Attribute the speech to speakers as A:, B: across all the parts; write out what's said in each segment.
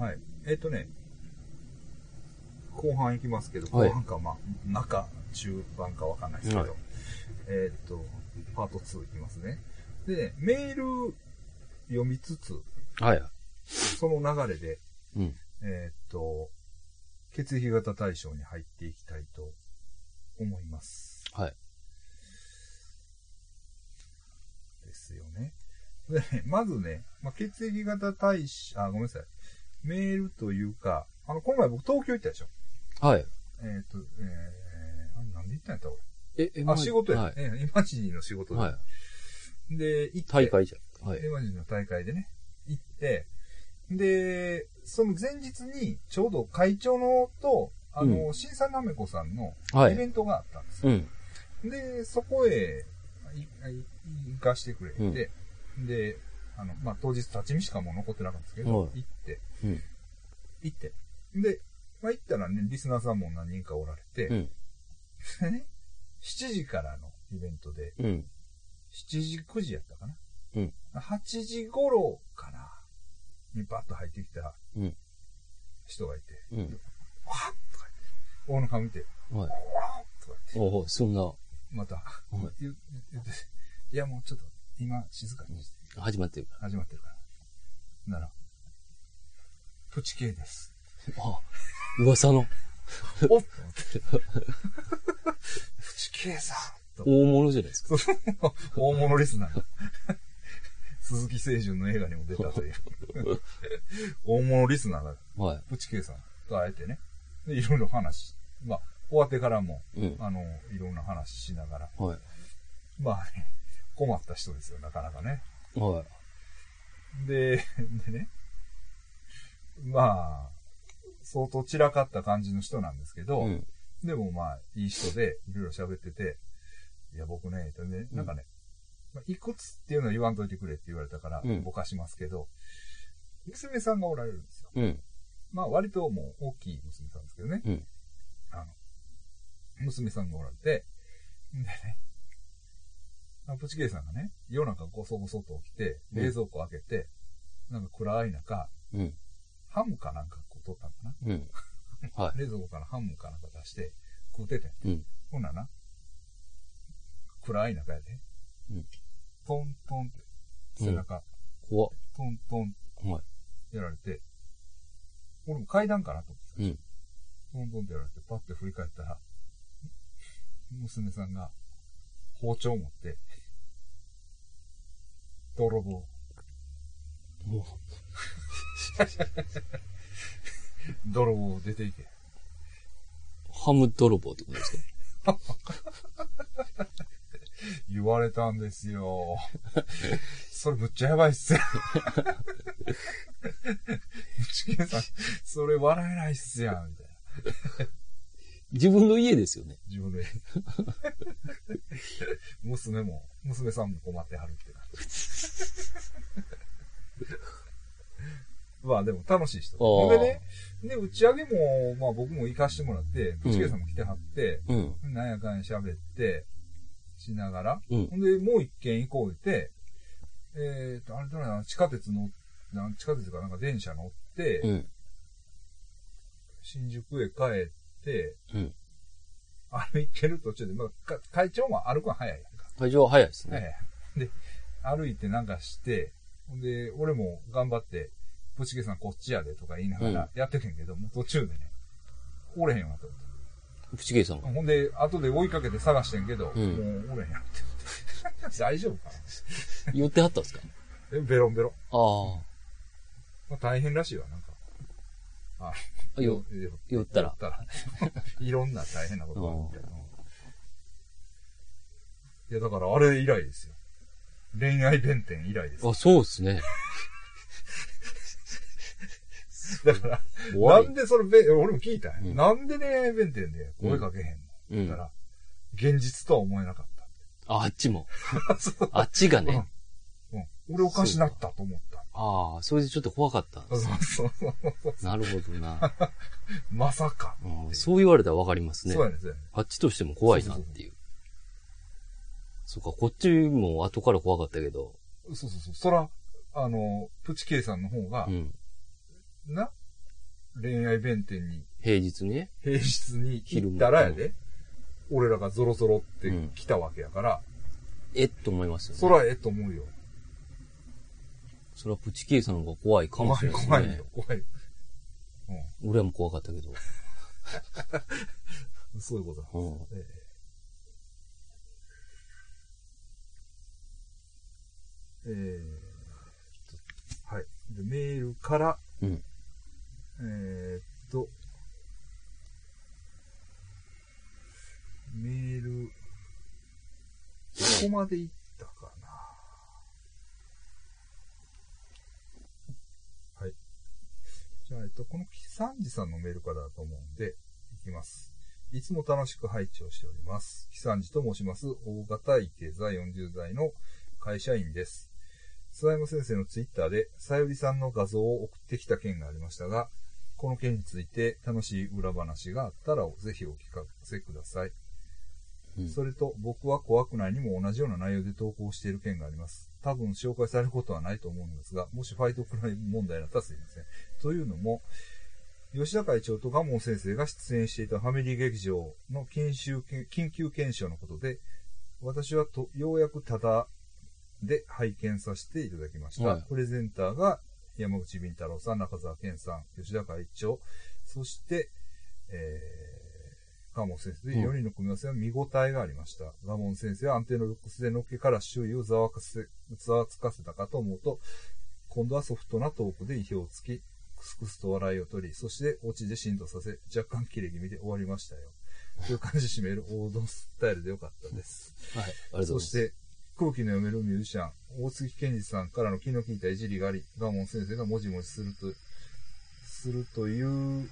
A: はい。後半いきますけど、
B: はい
A: 後半か、まあ、中盤かわかんないですけど、
B: はい
A: パート2いきますね。で、メール読みつつ、
B: はい。
A: その流れで、
B: うん。
A: 血液型対象に入っていきたいと思います。
B: はい。
A: ですよね。でね、まずね、まあ、血液型対象、ごめんなさい。メールというか、この前僕東京行ったでしょ。
B: はい。
A: なんで行ったんやった
B: 仕
A: 仕事や。
B: はい。
A: イマジニの仕事で。
B: はい。
A: で、行って。
B: 大会じゃん。はい。
A: イマジニの大会でね、行って、で、その前日に、ちょうど会長のと、新さんなめこさんのイベントがあったんですよ。
B: うん。
A: で、そこへ行かしてくれて、で、まあ、当日立ち見しかもう残ってなかったんですけど、行って、行って、で、まあ、行ったらね、リスナーさんも何人かおられて、でね、7時からのイベントで、7時、9時やったかな。8時頃かな、にバッと入ってきた人がいて、わっとか言って、大野顔見て、わっとか言って、
B: そんな。
A: また、言って、いやもうちょっと、今静かにして。
B: 始まってるから。
A: なら、プチ系です。
B: 噂の。
A: おっプチ系さん
B: 大物じゃないですか。
A: 大物リスナー。鈴木清純の映画にも出たという。大物リスナーが、プチ系さんと会えてね。で、いろいろ話。まあ、終わってからも、いろんな話しながら。まあね、困った人ですよ、なかなかね。でね、まあ、相当散らかった感じの人なんですけど、でもまあ、いい人で、いろいろ喋ってて、いや、僕ね、なんかね、いくつっていうのは言わんといてくれって言われたから、ぼかしますけど、娘さんがおられるんですよ。まあ、割ともう大きい娘さんですけどね。娘さんがおられて、でね、プチケイさんがね、夜中ごそごそと起きて、冷蔵庫開けて、なんか暗い中、ハムかなんかこう取ったのかな。冷蔵庫からハムかなんか出して食うてて。ほんならな、暗い中やで、トントンって背中、トントンやられて、俺も階段かなと思ってたんですよ。トントンってやられて、パッて振り返ったら、娘さんが包丁を持って、泥棒。泥棒出ていけ。
B: ハム泥棒ってことですか？
A: 言われたんですよ。それむっちゃやばいっすよ。チキンさん、それ笑えないっすやん、みたいな。
B: 自分の家ですよね。
A: 自分の家。娘さんも困ってはるってな。まあでも楽しい人。ほんでね、で、打ち上げも、まあ僕も行かしてもらって、プチケイさんも来てはって、なんやかんや喋って、しながら、ほんで、もう一軒行こうって、あれどうな、地下鉄かなんか電車乗って、新宿へ帰って、歩いてる途中で、まあ、会長も歩くの早いやんか。
B: 会長は早いですね。
A: で、歩いてなんかして、ほんで、俺も頑張って、プチケさんこっちやでとか言いながらやっててんけど、もう途中でね、おれへんわと思って。
B: プチケイさんが。
A: ほんで、後で追いかけて探してんけど、もうおれへんやって。大丈夫かな
B: 寄ってはったんですか？
A: ベロンベロン。まあ、大変らしいわ、なんか。
B: 寄ったら。
A: いろんな大変なことがあるみたいな。いや、だからあれ以来ですよ。恋愛弁天以来です。
B: そうですね。
A: だから、なんでそれ、俺も聞いたよ。なんで恋愛弁天で声かけへんのだから、現実とは思えなかった。
B: あっちも。あっちがね。
A: 俺おかしなったと思った。
B: それでちょっと怖かったんです。
A: そう。
B: なるほどな。
A: まさか。
B: そう言われたらわかりますね。
A: そうなんですよ。
B: あっちとしても怖いなっていう。そうか、こっちも後から怖かったけど。
A: そう。そら、プチケイさんの方が、 恋愛弁天に。
B: 平日に
A: 行ったらやで。俺らがゾロゾロって来たわけやから。
B: と思いますよね。
A: そらと思うよ。
B: それはプチケイさんの方が怖いかもしれないですね。
A: 怖いよ、怖い。
B: 俺はもう怖かったけど。
A: そういうことなんです。はい。で、メールから、メール、どこまで行ったかな。はい。じゃあ、このキサンジさんのメールからだと思うんで、いきます。いつも楽しく拝聴しております。キサンジと申します。大型いけ座40代の会社員です。諏訪山先生のツイッターで、さゆりさんの画像を送ってきた件がありましたが、この件について楽しい裏話があったらぜひお聞かせください。それと、僕は怖くないにも同じような内容で投稿している件があります。多分紹介されることはないと思うのですが、もしファイトクライム問題だったらすいません。というのも、吉田会長と蒲生先生が出演していたファミリー劇場の緊急検証のことで、私はようやくただで拝見させていただきました。プレゼンターが山口敏太郎さん、中澤健さん、吉田会長、そして、蒲生先生で4人の組み合わせは見応えがありました。蒲生先生は安定のルックスでのっけから周囲をざわつかせたかと思うと、今度はソフトなトークで意表をつき、クスクスと笑いを取り、そしてオチで振動させ、若干切れ気味で終わりましたよ。という感じで締める王道スタイルでよかったです。
B: はい、ありがとうございます。
A: そして、空気の読めるミュージシャン、大月健二さんからの気の利いたいじりがあり、蒲生先生がもじもじするという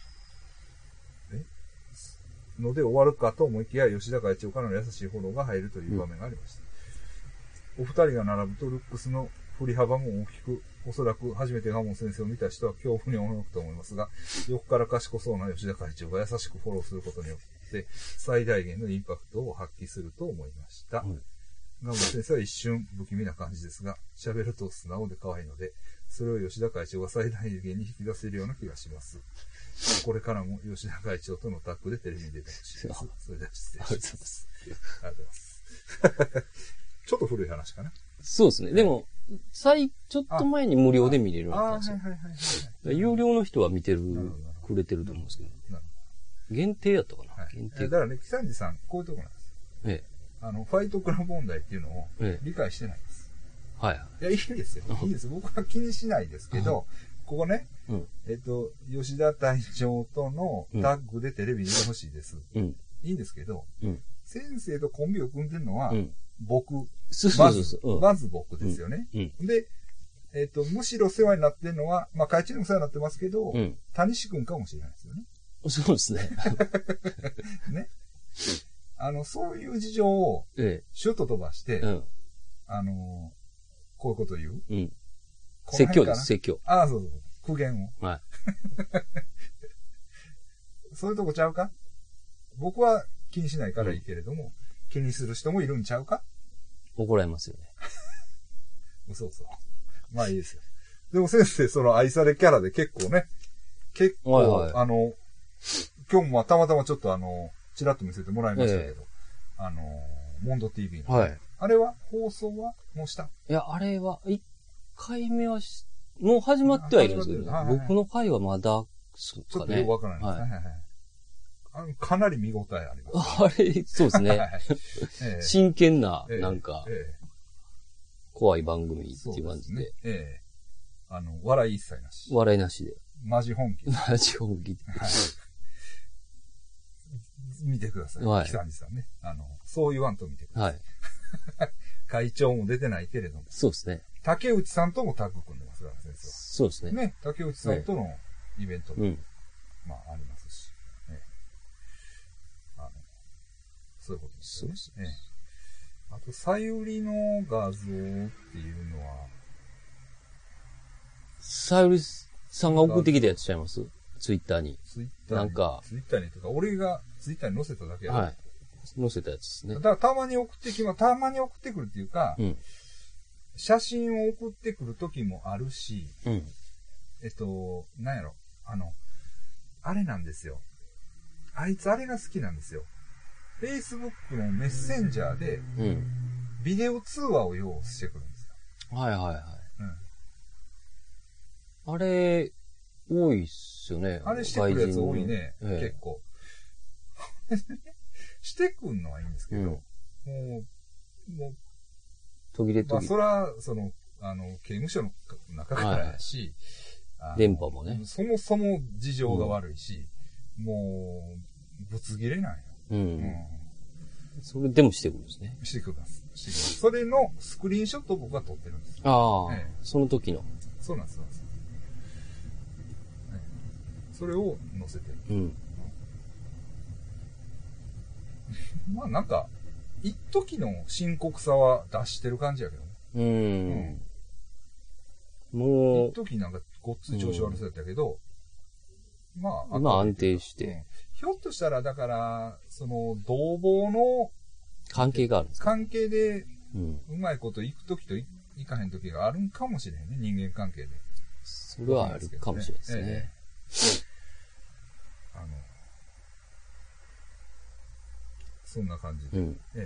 A: ので終わるかと思いきや、吉田会長からの優しいフォローが入るという場面がありました。お二人が並ぶとルックスの振り幅も大きく、おそらく初めて蒲生先生を見た人は恐怖に驚くと思いますが、横から賢そうな吉田会長が優しくフォローすることによって、最大限のインパクトを発揮すると思いました。蒲生先生は一瞬不気味な感じですが、喋ると素直で可愛いので、それを吉田会長が最大限に引き出せるような気がします。これからも吉田会長とのタッグでテレビに出てほしいです。それでは失礼します。ありがとうございます。ちょっと古い話かな。
B: そうですね。でも、ちょっと前に無料で見れるようになったんですよ。有料の人は見てくれてると思うんですけど。限定やったかな、限定。
A: だからね、木三治さん、こういうとこなんです。ファイトクラブ問題っていうのを理解してないです。いや、いいですよ。いいです。僕は気にしないですけど、ここね、吉田隊長とのタッグでテレビに出てほしいです。いいんですけど、先生とコンビを組んでるのは、僕、まず僕ですよね。で、むしろ世話になってるのは、まあ、会長にも世話になってますけど、谷志くんかもしれないですよね。
B: そうですね。
A: ね。そういう事情を、シュッと飛ばして、こういうこと言う。
B: 説教です、説教。
A: ああ、そうそう。苦言を。そういうとこちゃうか？僕は気にしないからいいけれども、気にする人もいるんちゃうか？
B: 怒られますよね。
A: そう。まあいいですよ。でも先生、その愛されキャラで結構ね、今日もたまたまちょっとちらっと見せてもらいましたけど、モンド TV の。あれは放送はもうした？
B: いや、あれは、1回目はもう始まってはいるんですけど、僕の回はまだ、
A: ちょっとよくわからないですね。かなり見応えあります。
B: あれ、そうですね。真剣な、なんか、怖い番組っていう感じで。
A: 笑い一切なし。
B: 笑いなしで。
A: マジ本気。
B: マジ本気。
A: 見てください。木三治さんね。そう言わんと見てください。会長も出てないけれども。
B: そうですね。
A: 竹内さんともタッグ組んでますから、先生は。
B: そうですね。
A: ね、竹内さんとのイベントも、まあ、ありますし。そういうことですね。そうですね。あと、さゆりの画像っていうのは、
B: さゆりさんが送ってきたやつちゃいます？ツイッターに。なんか。
A: ツイッターにとか、俺がツイッターに載せただけやろ。
B: 載せたやつですね。
A: だからたまに送ってくるっていうか、写真を送ってくる時もあるし、なんやろ、 あれなんですよ。あいつあれが好きなんですよ。Facebook のメッセンジャーで、ビデオ通話を要してくるんですよ。
B: はいはいはい。あれ、多いっすよね。
A: あれしてくるやつ多いね、結構。してくんのはいいんですけど、もう、
B: 途切れ途切れ。
A: そら、刑務所の中からやし、
B: 電波もね。
A: そもそも事情が悪いし、もう、ぶつ切れなんよ。
B: それでもしてくるんですね。
A: してくるんです。それのスクリーンショットを僕は撮ってるんです。
B: ああ、その時の。
A: そうなんです。それを載せてる。まあなんか、一時の深刻さは出してる感じやけどね。
B: もう。
A: 一時なんかごっつい調子悪そうやったけど、まあ、
B: 今安定して、
A: ひょっとしたら、だから、同房の
B: 関係があるんですか？
A: 関係で、うまいこと行く時と行かへん時があるんかもしれへんね、人間関係で。
B: それはあるかもしれないですね。
A: そんな感じで。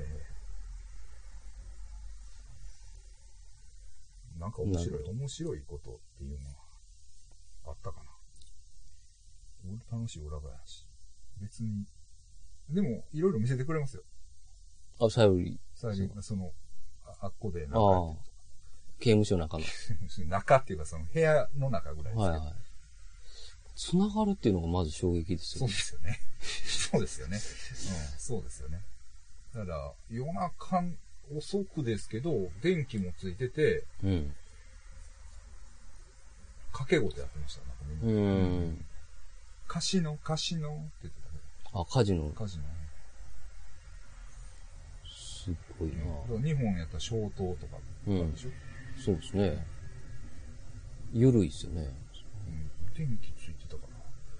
A: なんか面白いことっていうのはあったかな。楽しい裏話。別に。でも、いろいろ見せてくれますよ。
B: さゆり。
A: あっこで中
B: 刑務所の中の。
A: 中っていうか、部屋の中ぐらいですけど。
B: 繋がるっていうのがまず衝撃ですよね。
A: そうですよね。そうですよね。だから、夜中遅くですけど、電気もついてて、掛け事やってましたね。カシノって言ってた。
B: カジノ。すごいな。
A: 日本やったら消灯とかあるでしょ。
B: そうですね。ゆるいっすよね。
A: 電気ついてたか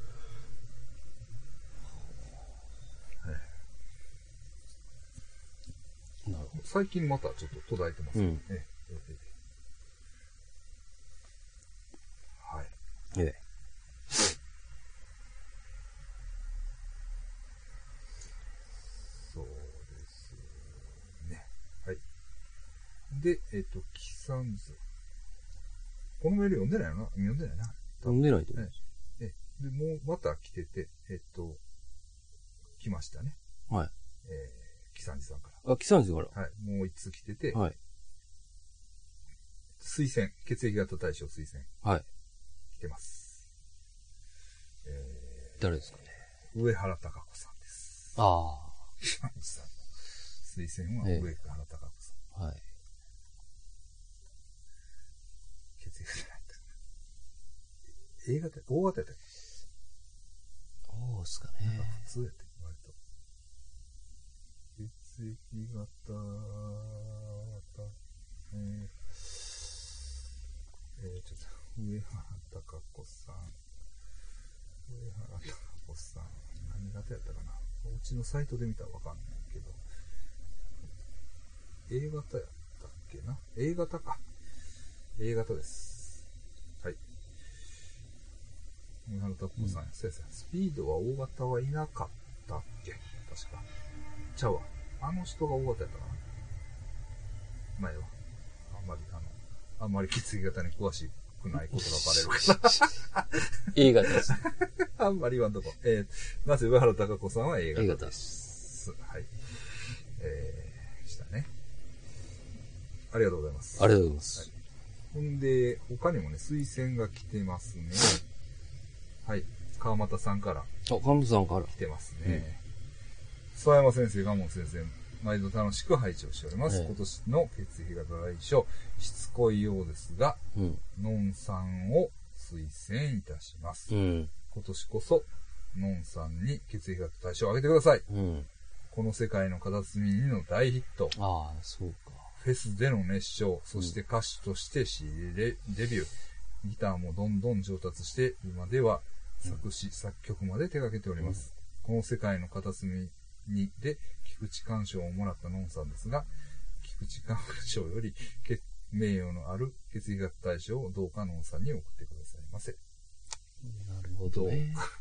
A: な。なるほど。最近またちょっと途絶えてますね。はい。そうですね。はい。で、キサンズ。このメール読んでないよな。読んでないな。
B: 読んでないと思います。
A: で、もうまた来てて、来ましたね。
B: はい。
A: キサンジさんから。
B: キサンジから。
A: はい。もう一通来てて、
B: はい。
A: 推薦、血液型対象推薦。
B: はい。
A: 来てます。
B: 誰ですかね。
A: 上原貴子さんです。キサンジさんの推薦は上原貴子さん。はい。血液型なんだ。A 型、O 型やったっけ？
B: そうっすかね。
A: なんか普通やったっけ、割と。血液型、ちょっと、上原貴子さん。何型やったかな。うちのサイトで見たらわかんないけど。A 型やったっけな。A 型か。A 型です。はい。上原貴子さん、先生、スピードは O 型はいなかったっけ？確か。ちゃうわ。あの人が O 型やったかな。前は。あんまり血液型に詳しくないことがバレるから。
B: A 型です。
A: あんまり言わんとこ。まず上原貴子さんは A 型です。はい。したね。ありがとうございます。
B: ありがとうございます。
A: はい、ほんで、他にもね、推薦が来てますね。はい。川又さんから。
B: 川又さんから。
A: 来てますね。諏訪山先生、賀門先生、毎度楽しく拝聴しております。今年の血液型大賞、しつこいようですが、のんさんを推薦いたします。今年こそ、のんさんに血液型大賞をあげてください。この世界の片隅にの大ヒット。
B: そうか。
A: フェスでの熱唱、そして歌手として CD デビュー。ギターもどんどん上達して、今では作詞、作曲まで手掛けております。この世界の片隅にで菊池寛賞をもらったのんさんですが、菊池寛賞より名誉のある血液型大賞をどうかのんさんに送ってくださいませ。
B: なるほどね。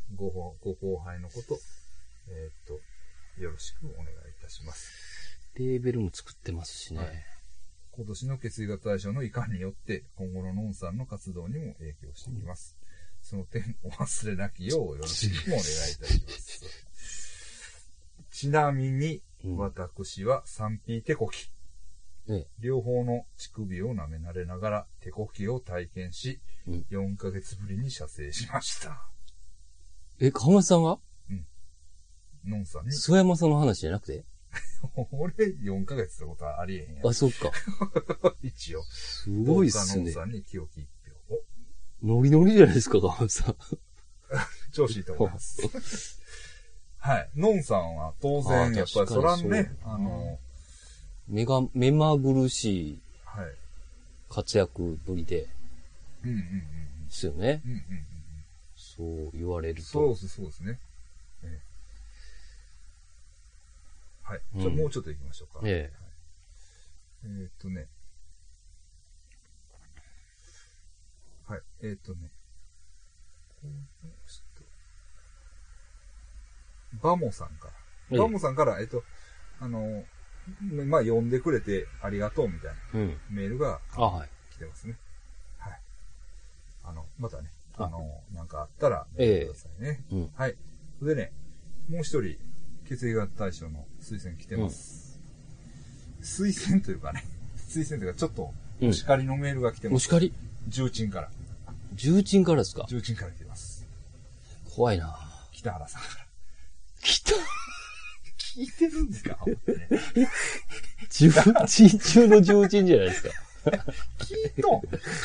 A: ご後輩のこと、よろしくお願いいたします。
B: レーベルも作ってますしね。はい、
A: 今年の血液型大賞の遺憾によって、今後のノンさんの活動にも影響してきます。その点、お忘れなきようよろしくお願いいたします。ちなみに、私は 3P 手こき。両方の乳首を舐め慣れながら手こきを体験し、4ヶ月ぶりに射精しました。
B: 川松さんが？
A: ノンさんに。
B: 曽山さんの話じゃなくて
A: 俺、4ヶ月ってことはありえへんやん。
B: あ、そっか。
A: 一応。
B: すごいっすね。
A: ノンさんに清き一票。
B: ノリノリじゃないですか、川松さん。
A: 調子いいと思います。はい。ノンさんは当然、やっぱりそらんね、
B: 目まぐるしい活躍ぶりで。ですよね。そう言われると。
A: そうですね。はい。じゃあもうちょっと行きましょうか。はい、はい。バモさんから。バモさんから、まあ、読んでくれてありがとうみたいなメールが来てますね。はい。またね、なんかあったらメールくださいね。はい。でね、もう一人、血液型大賞の推薦来てます。推薦というかね、推薦というかちょっと、お叱りのメールが来てます。
B: お叱り？
A: 重鎮から。
B: 重鎮からですか？
A: 重鎮から来てます。
B: 怖いな。
A: 北原さんから。聞いてるんですか？
B: 重鎮中の重鎮じゃないですか。
A: 聞いとん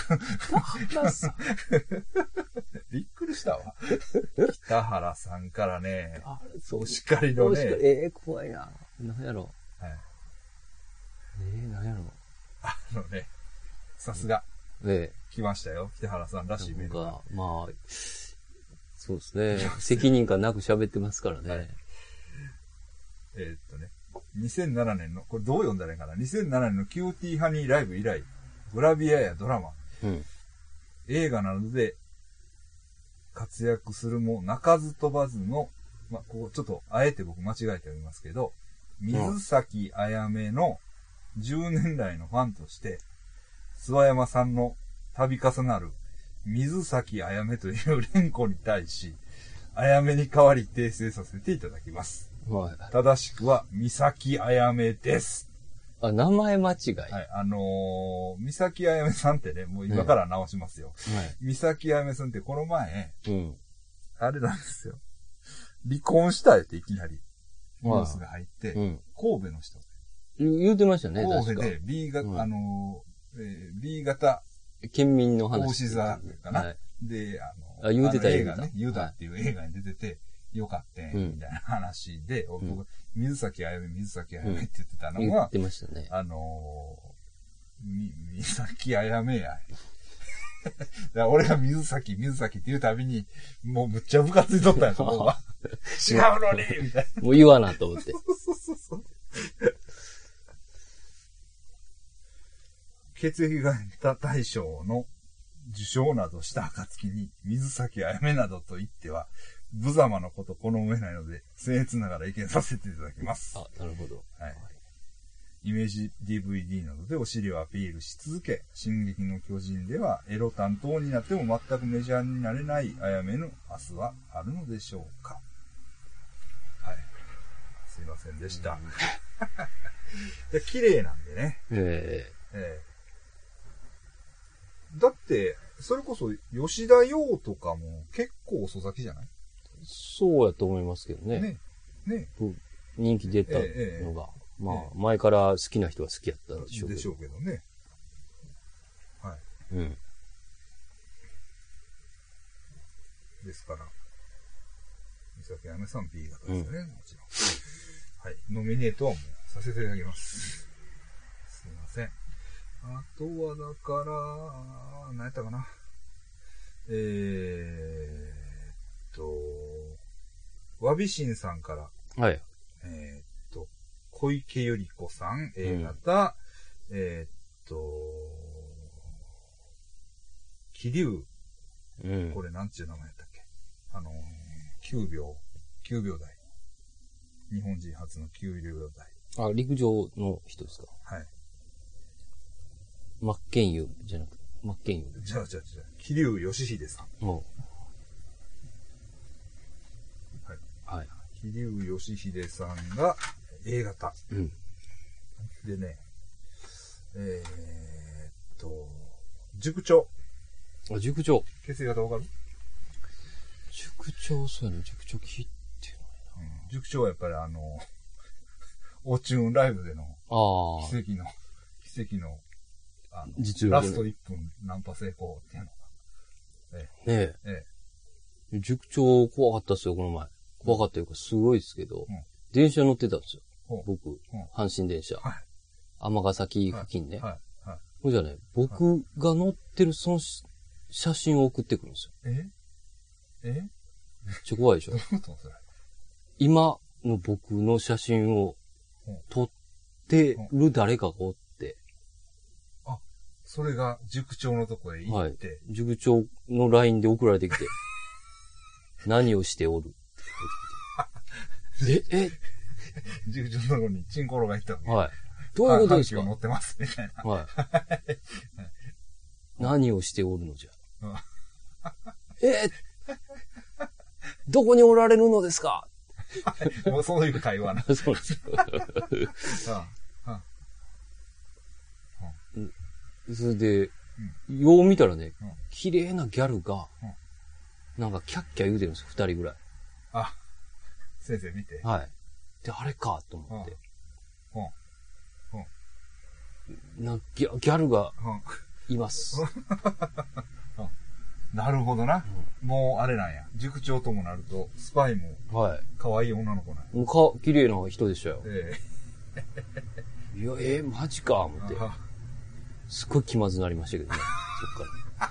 A: びっくりしたわ。北原さんからね、お叱りのね。
B: 怖いな。何やろ。はい。何やろ。
A: さすが。来ましたよ。北原さんらしいメールが。
B: まあ、そうですね。責任感なく喋ってますからね。はい、
A: 2007年の、これどう読んだらいいかな。2007年のキューティーハニーライブ以来、グラビアやドラマ、映画などで活躍するも鳴かず飛ばずの、まあ、ここちょっとあえて僕間違えて読みますけど、水崎あやめの10年来のファンとして、諏訪山さんの度重なる水崎あやめという連呼に対し、あやめに代わり訂正させていただきます。正しくは、三崎あやめです。
B: 名前間違い。
A: はい。三崎あやめさんってね、もう今から直しますよ。三崎あやめさんってこの前、あれなんですよ。離婚したいっていきなり、ニュースが入って、神戸の人。
B: 言うてましたね、
A: 神戸で B 型、
B: 県民の話。
A: 大志座かな。で、
B: 言うてた
A: 映画ね、ユダっていう映画に出てて、よかったん、みたいな話で、僕、水崎あやめって言ってたのは、
B: 言ってましたね。
A: 水崎あやめや。だから俺が水崎って言うたびに、もうむっちゃムカついとったんや、そこは。違うのにみたいな。
B: もう言わなと思って。
A: そう。血液型大賞の受賞などした暁に、水崎あやめなどと言っては、無様のこと好めないので、僭越ながら意見させていただきます。
B: なるほど。
A: はい。イメージ DVD などでお尻をアピールし続け、進撃の巨人ではエロ担当になっても全くメジャーになれないあやめの明日はあるのでしょうか。はい。すいませんでした。綺麗なんでね。だって、それこそ吉田羊とかも結構遅咲きじゃない？
B: そうやと思いますけどね。
A: ね。
B: 人気出たのが。まあ、前から好きな人は好きやったでしょうけど。
A: でしょうけどね。はい。ですから、三崎あやめさん B 型ですよね、もちろん。はい。ノミネートはもうさせていただきます。すいません。あとはだから、何やったかな。わびしんさんから。
B: はい。
A: 小池百合子さん、A 型、桐生、これなんちゅう名前やったっけ？ 9秒台。日本人初の9秒台。
B: あ、陸上の人ですか？
A: はい。
B: 真剣佑じゃなくて、真剣佑。
A: じゃあ、桐生義秀さん。
B: はい。
A: はい。桐生義秀さんが A 型。
B: うん。
A: でね、塾長。
B: あ、塾長。
A: 血液型わかる？
B: 塾長、そうやね。塾長聞いてないな。
A: 塾長はやっぱりオチューンライブでの奇跡の、
B: 実力
A: ラスト1分ナンパ成功っていうのが。
B: ねえ。塾長怖かったっすよ、この前。怖かったというか、すごいですけど、電車乗ってたんですよ。僕、阪神電車。尼崎付近ね。ほんじゃね、僕が乗ってるその写真を送ってくるんですよ。めっちゃ怖いでしょ。今の僕の写真を撮ってる誰かがおって。
A: あ、それが塾長のとこへ行って。
B: 塾長の LINE で送られてきて。何をしておる
A: 塾長のとこにチンコロが行ったの。
B: はい。どういうことですか？
A: 乗ってます、みたいな。はい。
B: 何をしておるのじゃ。どこにおられるのですか？
A: もうそういう会話な。
B: そうです。それで、よう見たらね、綺麗なギャルが、なんかキャッキャ言うてるんですよ、2人ぐらい。
A: あ、先生見て。
B: はい。で、あれか、と思って。ギャルがいます。
A: なるほどな。もうあれなんや。塾長ともなると、スパイも、可愛い女の子なんや。
B: 綺麗な人でしたよ。いや、マジか、思って。すっごい気まずなりましたけどね、そっから。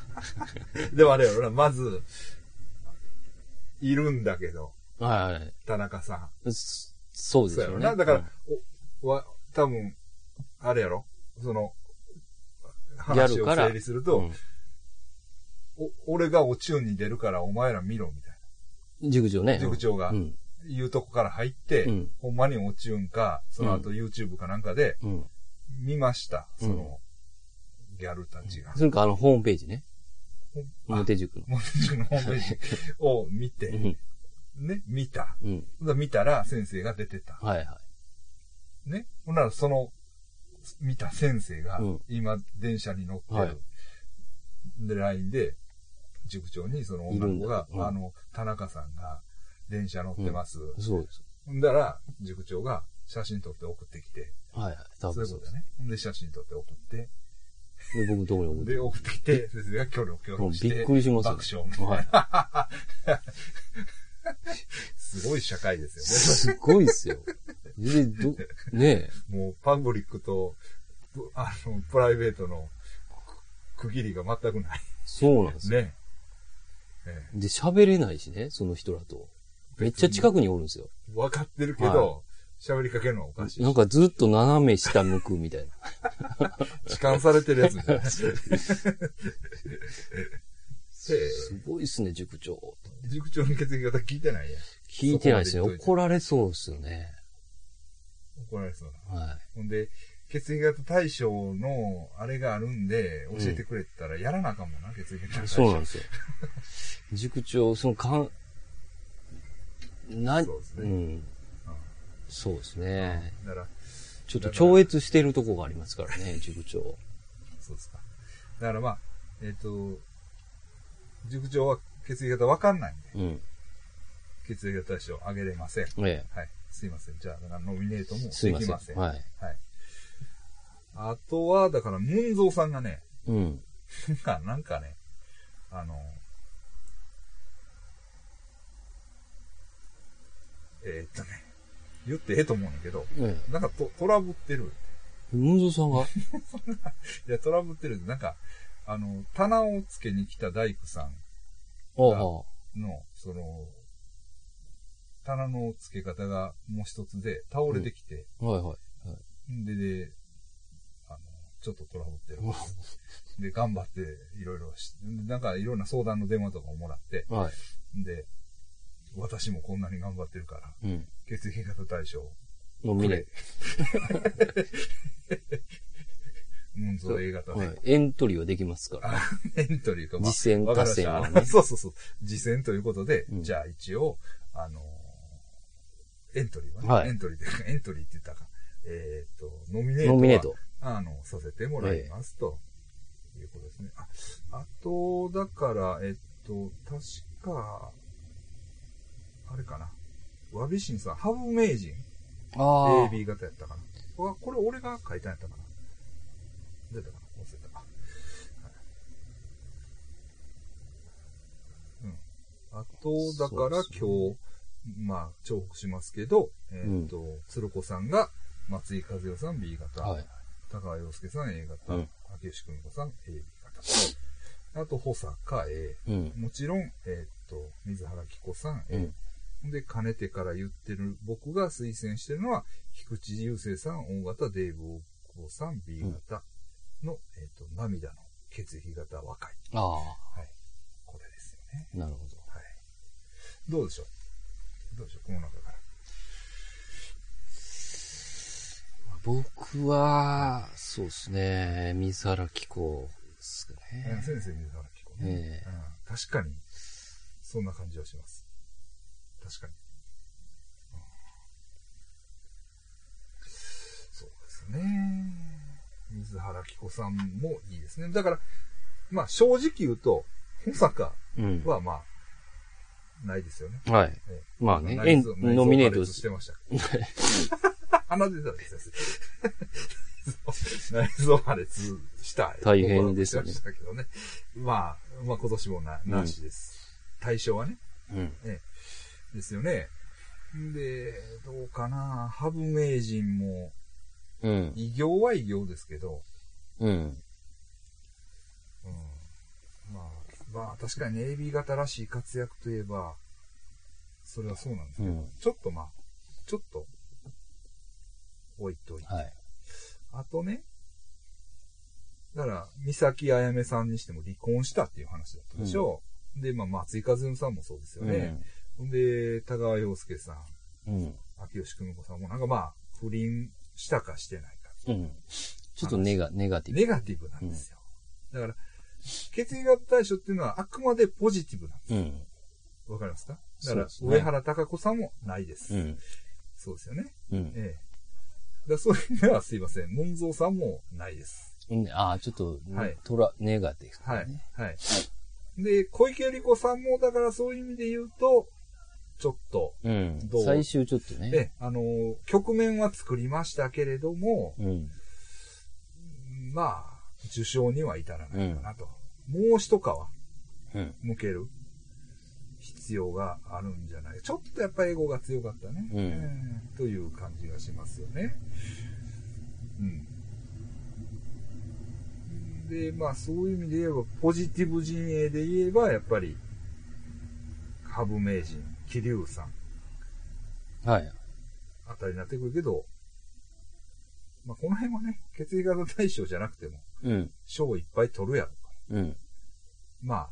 A: でもあれやろな、まず、いるんだけど。
B: はい。
A: 田中さん。
B: そうですよね。
A: だから、多分、あれやろその、話を整理すると、俺がおチューンに出るからお前ら見ろ、みたい
B: な。塾長ね。
A: 塾長が、言うとこから入って、ほんまにおチューンか、その後 YouTube かなんかで、見ました、その、ギャルたちが。
B: それかホームページね。表塾の。
A: 表塾のホームページを見て、ね、見た。見たら先生が出てた。
B: はいはい。
A: ね。ほんならその、見た先生が、今電車に乗ってる。で、LINE で、塾長にその女の子が、田中さんが電車乗ってます。
B: そうです。
A: ほんだら、塾長が写真撮って送ってきて。
B: はいはい。
A: そういうことだね。ほんで、写真撮って送って。
B: で、僕どこに送って。
A: で、送ってきて、先生がキョロキョロして。
B: びっくりしますよ。
A: 爆笑。はい。すごい社会ですよね。
B: すごいですよ。ねえ。
A: もう、パブリックと、プライベートの区切りが全くない。
B: そうなんですよ。ね。で、喋れないしね、その人らと。めっちゃ近くにおるんですよ。
A: 分かってるけど、喋りかけるのはおかしい。
B: なんかずっと斜め下向くみたい
A: な。痴漢されてるやつみたいな。
B: すごいっすね、塾長。
A: 塾長の血液型聞いてないや。
B: 聞いてないですね。怒られそうですよね。
A: 怒られそうだ。
B: はい。
A: ほんで、血液型対象のあれがあるんで、教えてくれたらやらなあかんもんな、血液型対象。
B: そうなんですよ。塾長、そうですね。そうですね。だからちょっと超越してるとこがありますからね、塾長。
A: そうですか。だからまあ、塾長は血液型わかんないんで、血液型対象あげれません。はい。すいません。じゃあ、だからノミネートもできません。はい。あとは、だから、ムンゾーさんがね、なんかね、言ってええと思うんだけど、なんかトラブってる。
B: ムンゾーさんが
A: いや、トラブってる。なんか、棚をつけに来た大工さんの、棚の付け方がもう一つで倒れてきて、で、ちょっとトラブってる。で、頑張っていろいろなんかいろんな相談の電話とかをもらって、で、 私もこんなに頑張ってるから、血液型大賞。
B: ノミネ
A: ムンゾー A 型で。
B: エントリーはできますから。
A: エントリーと、
B: 実践達成はね。
A: そう。実践ということで、じゃあ一応、エントリーはね、エントリーって言ったか、ノミネートはさせてもらいますということですね。あと、だから、確か、あれかな。わびしんさん、ハブ名人。AB 型やったかな。これ俺が書いたんやったかな。どうやったかな忘れた。あと、だから今日、重複しますけど、鶴子さんが、松井和代さん B 型、高川洋介さん A 型、秋吉久美子さん AB 型。あと、保坂 A。もちろん、水原希子さん A。で、かねてから言ってる、僕が推薦してるのは、菊池雄星さん O 型、デーブ大久保さん B 型の、涙の血液型若い。はい。これですよね。
B: なるほど。
A: はい。どうでしょうこの中から。
B: 僕は、そうですね、水原希子ですかね。
A: 先生、水原希子ね。確かに、そんな感じはします。確かに。そうですね。水原希子さんもいいですね。だから、正直言うと、保坂はないですよね。
B: はい。ノミネート
A: してました。鼻出たですよ。内臓破裂した。
B: 大変ですよね。
A: したけどね。今年もなしです。対象はね。ですよね。で、どうかな。ハブ名人も、異形は異形ですけど、確かにね、AB 型らしい活躍といえば、それはそうなんですけど、ちょっと、置いといて。あとね、だから、三崎あやめさんにしても離婚したっていう話だったでしょ。で、松井和代さんもそうですよね。で、田川陽介さん、秋吉久美子さんも不倫したかしてないか。
B: ちょっとネガティブ。
A: ネガティブなんですよ。だから、血液型対象っていうのはあくまでポジティブなんです。わかりますか？だから、上原貴子さんもないです。そうですよね。そういう意味ではすいません。文蔵さんもないです。
B: ちょっと、ネガティブ。
A: はい。で、小池百合子さんも、だからそういう意味で言うと、ちょっと、
B: 最終ちょっとね。
A: 局面は作りましたけれども、受賞には至らないかなと。もう一皮、向ける必要があるんじゃない。ちょっとやっぱりエゴが強かったね。という感じがしますよね。で、そういう意味で言えば、ポジティブ陣営で言えば、やっぱり、ハブ名人、桐生さん。あたりになってくるけど、この辺はね、血液型大賞じゃなくても、賞をいっぱい取るやろうから。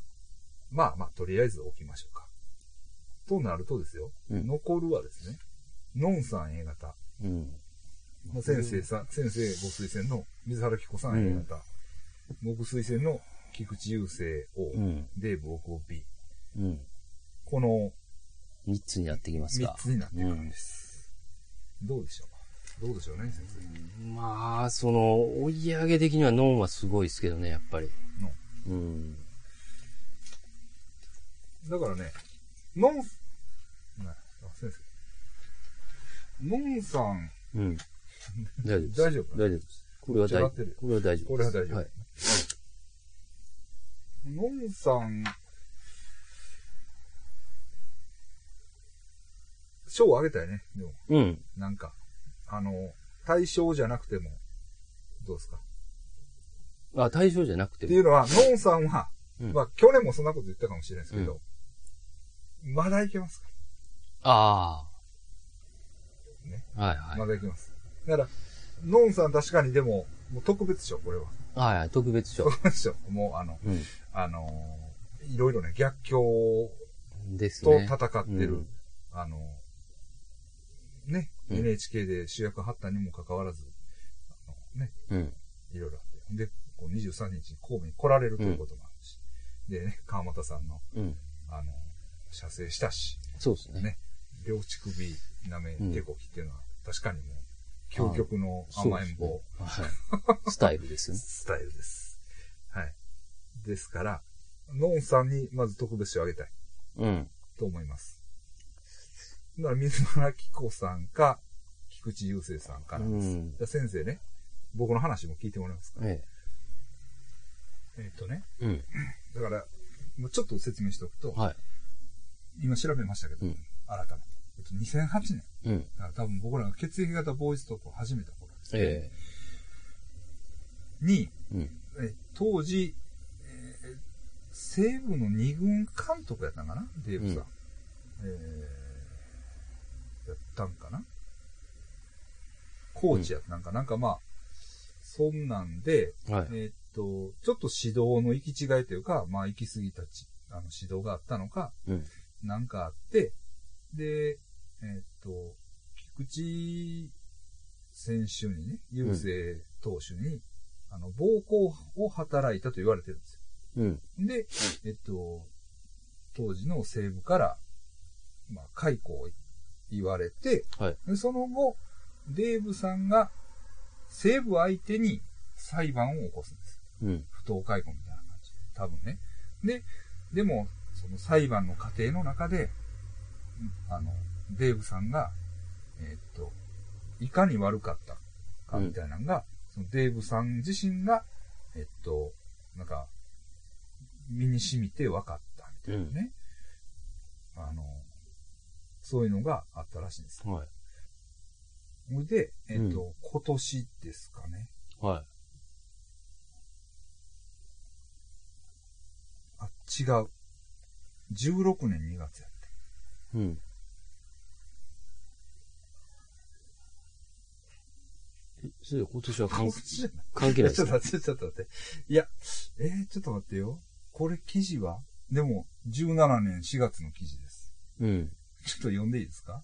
A: とりあえず置きましょうか。となるとですよ、残るはですね、ノンさん A 型。先生ご推薦の水原希子さん A 型。僕推薦の菊池雄星 O、デーブ大久保 B。この
B: 3つになってきますか。
A: 3つになってくるんです。どうでしょうね、先生。
B: 追い上げ的にはノンはすごいですけどね、やっぱり。
A: だからね、先生。ノンさん。
B: 大丈夫です。これは大丈夫。
A: これは大丈夫。ノンさん、賞をあげたよね、でも。なんか、対象じゃなくても、どうですか？
B: 対象じゃなくても。
A: っていうのは、ノンさんは、去年もそんなこと言ったかもしれないですけど、まだいけますか？ね。まだいけます。だから、ノンさん確かにでもう特別賞、これは。
B: 特別賞。
A: 特別賞。もういろいろね、逆境
B: ですね。
A: と戦ってる、NHK で主役張ったにもかかわらず、いろいろあって。で、23日に神戸に来られるということもあるし。でね、川又さんの、射精したし。
B: そうですね。
A: 両乳首なめ手こきっていうのは、確かにもう、究極の甘えん坊。
B: スタイルですね。
A: スタイルです。はい。ですから、ノンさんにまず特別賞をあげたい。と思います。だから、水原希子さんか、菊池雄星さんかなんです。先生ね、僕の話も聞いてもらえますか？だから、もうちょっと説明しておくと、今調べましたけど、新たな。2008年。だから多分僕らが血液型ボーイズトークを始めた頃ですね。に、当時、西部の2軍監督やったんかなデーブさん。やったんかなコーチやったんかなんかまあ、そんなんで、ちょっと指導の行き違いというか、まあ行き過ぎた指導があったのか、なんかあって、で、菊池選手にね、雄星投手に、暴行を働いたと言われてるんですよ。で、当時の西部から、まあ、解雇を言われて、でその後、デーブさんが西部相手に裁判を起こすんです。不当解雇みたいな感じ。多分ね。でも、その裁判の過程の中で、デーブさんが、いかに悪かったかみたいなのが、そのデーブさん自身が、なんか、身に染みて分かったみたいなね。そういうのがあったらしいんです。で、今年ですかね。違う。16年2月やって。
B: 今年は関係ないですか？
A: ちょっと待って。いや、ちょっと待ってよ。これ記事はでも、17年4月の記事です。ちょっと読んでいいですか？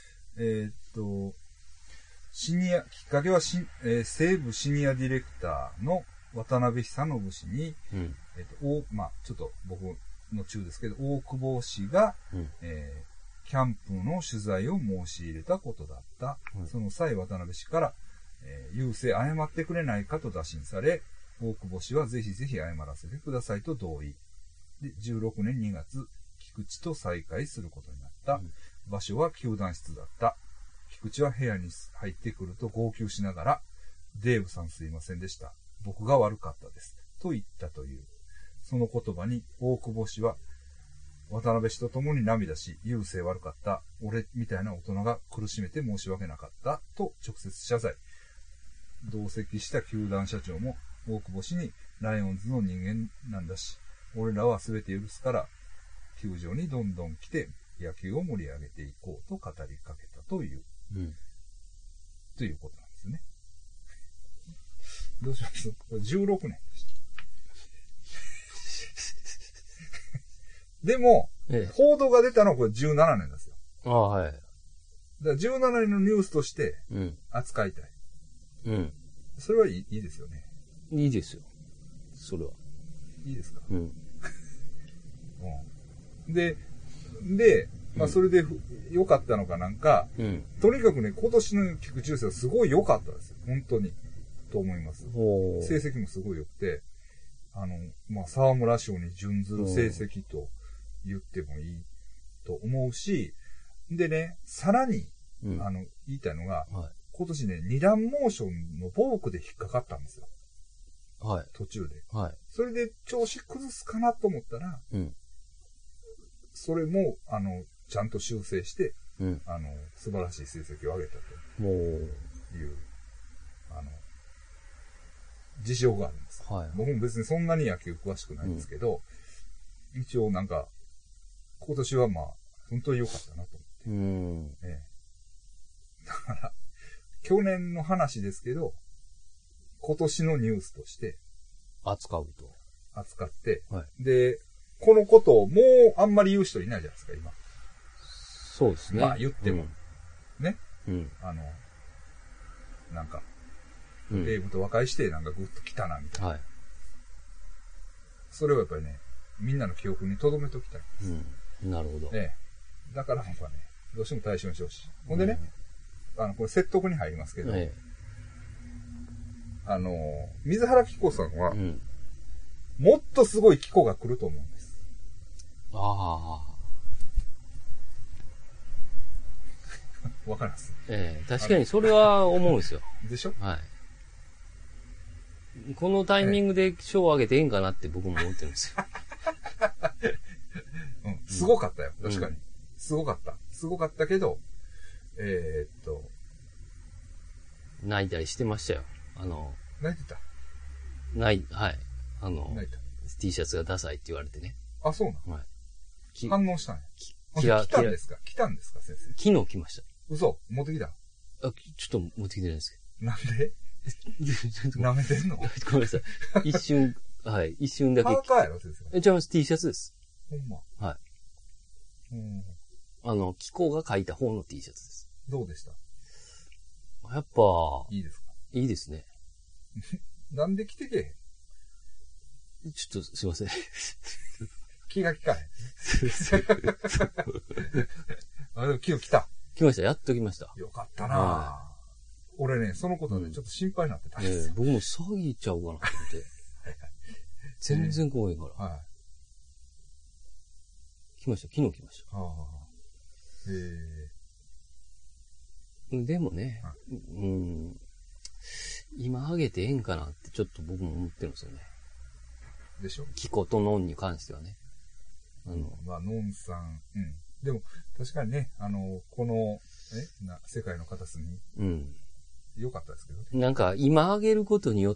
A: きっかけは西部シニアディレクターの渡辺久信氏に、まあ、ちょっと僕の中ですけど、大久保氏が、キャンプの取材を申し入れたことだった。その際、渡辺氏から、雄星謝ってくれないかと打診され、大久保氏はぜひぜひ謝らせてくださいと同意。で、16年2月、菊池と再会することになった。場所は球団室だった。菊池は部屋に入ってくると号泣しながら、デーブさんすいませんでした。僕が悪かったです。と言ったという。その言葉に大久保氏は、渡辺氏と共に涙し、雄星悪かった。俺みたいな大人が苦しめて申し訳なかった。と直接謝罪。同席した球団社長も大久保氏にライオンズの人間なんだし、俺らは全て許すから、球場にどんどん来て野球を盛り上げていこうと語りかけたという、ということなんですね。どうします？これ16年でした。でも、報道が出たのはこれ17年ですよ。だから17年のニュースとして扱いたい。それはいいですよね。
B: いいですよ。それは。
A: いいですか？で、まあそれで良かったのかなんか、とにかくね、今年の菊池雄星はすごい良かったですよ。本当に。と思います。成績もすごい良くて、まあ沢村賞に準ずる成績と言ってもいいと思うし、でね、さらに、言いたいのが、今年ね、二段モーションのボークで引っかかったんですよ。途中で。それで調子崩すかなと思ったら、それも、ちゃんと修正して、素晴らしい成績を上げたという、事象があるんです。僕も別にそんなに野球詳しくないんですけど、一応なんか、今年はまあ、本当に良かったなと思って。だから、去年の話ですけど、今年のニュースとして、
B: 扱って、
A: で、 このことをもうあんまり言う人いないじゃないですか、今。
B: そうですね。
A: まあ言っても。ね。
B: うん。
A: なんか、デーブと和解してなんかグッと来たな、みたいな。はい。それをやっぱりね、みんなの記憶に留めときたい。
B: うん。なるほど。
A: だから僕はね、どうしても対象にしてほしい。ほんでね、これ説得に入りますけど、水原希子さんは、もっとすごい希子が来ると思うんです。
B: ああ。
A: わかります。
B: 確かにそれは思うんですよ。
A: でしょ？
B: はい。このタイミングで賞をあげていいんかなって僕も思ってるんですよ。
A: すごかったよ。確かに。すごかった。すごかったけど、
B: 泣いたりしてましたよ。
A: 泣いてた？
B: はい。泣いた。T シャツがダサいって言われてね。
A: あ、そうなの？はい。反応したんや。来たんですか先生。
B: 昨日来ました。
A: 嘘？持ってきた？
B: ちょっと持ってきてないんです
A: けど。なんで舐めてんの？
B: ごめんなさい。一瞬だけ。
A: パーカーやろ、先生。
B: じゃあ、T シャツです。
A: ほんま。
B: はい。気候が書いた方の T シャツです。
A: どうでした？
B: やっぱ、
A: いいですか？
B: いいですね。
A: なんで着てけへ
B: ん？ちょっと、すいません。
A: 気が利かへん。でも昨日来た。
B: 来ました。やっと来ました。
A: よかったなぁ。俺ね、そのことでちょっと心配になってたんですよ。
B: 僕も詐欺ちゃうかなって思って。全然怖いから。はい。来ました。昨日来ました。でもね、今あげてええんかなってちょっと僕も思ってるんですよね。
A: でしょ？
B: キコとノンに関してはね。
A: まあ、ノンさん、でも、確かにね、この、世界の片隅、良かったですけどね。
B: なんか、今あげることによって、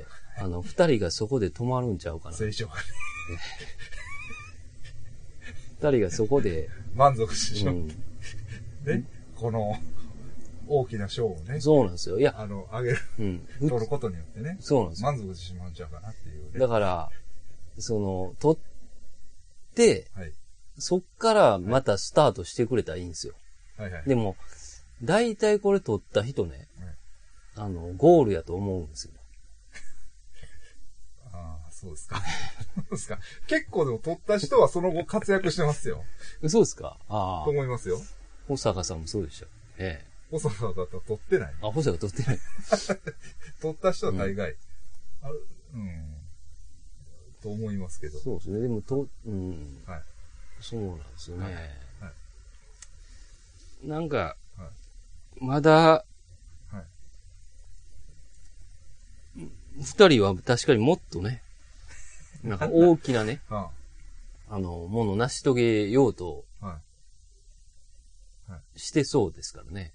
B: 二人がそこで止まるんちゃうかな。
A: 成長がね。
B: 二人がそこで。
A: 満足してしまう。で、この、大きな賞をね。
B: そうなんですよ。いや、
A: あげる。取ることによってね。
B: そうなんですよ。
A: 満足してしまうんちゃうかなっていう、ね。
B: だから、取って、そっからまたスタートしてくれたらいいんですよ。でも、大体これ取った人ね、ゴールやと思うんですよ。
A: ああ、そうですか。そうですか。結構でも取った人はその後活躍してますよ。
B: そうですか？ああ。
A: と思いますよ。
B: 保坂さんもそうでした。
A: 保坂だったら取ってない。
B: 保坂取ってない。
A: 取った人は大概。と思いますけど。
B: そうですね。でも、はい。そうなんですよね。はい。なんか、まだ、二人は確かにもっとね、なんか大きなね、ものを成し遂げようと、してそうですからね。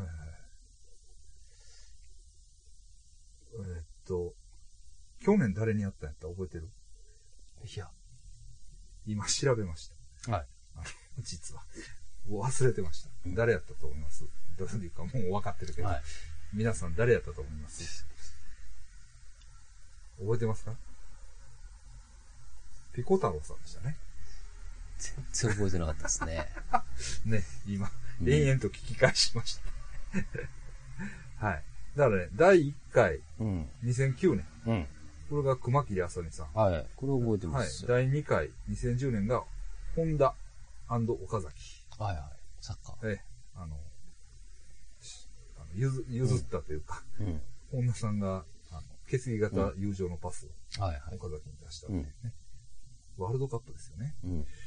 A: 去年誰にやったんやったら覚えてる？
B: いや。
A: 今調べました。
B: はい。
A: 実は。忘れてました。誰やったと思います？どういうかもう分かってるけど。皆さん誰やったと思います？覚えてますか？ピコ太郎さんでしたね。
B: 全然覚えてなかったですね。
A: ね、今、延々と聞き返しました。はい。だからね、第1回、2009年。これが熊切あさみさん。
B: はい。これ覚えてます。
A: 第2回、2010年が、本田岡崎。
B: はいはい。サッカー。
A: 譲ったというか、本田さんが、決議型友情のパスを、岡崎に出したんでね。ワールドカップですよね。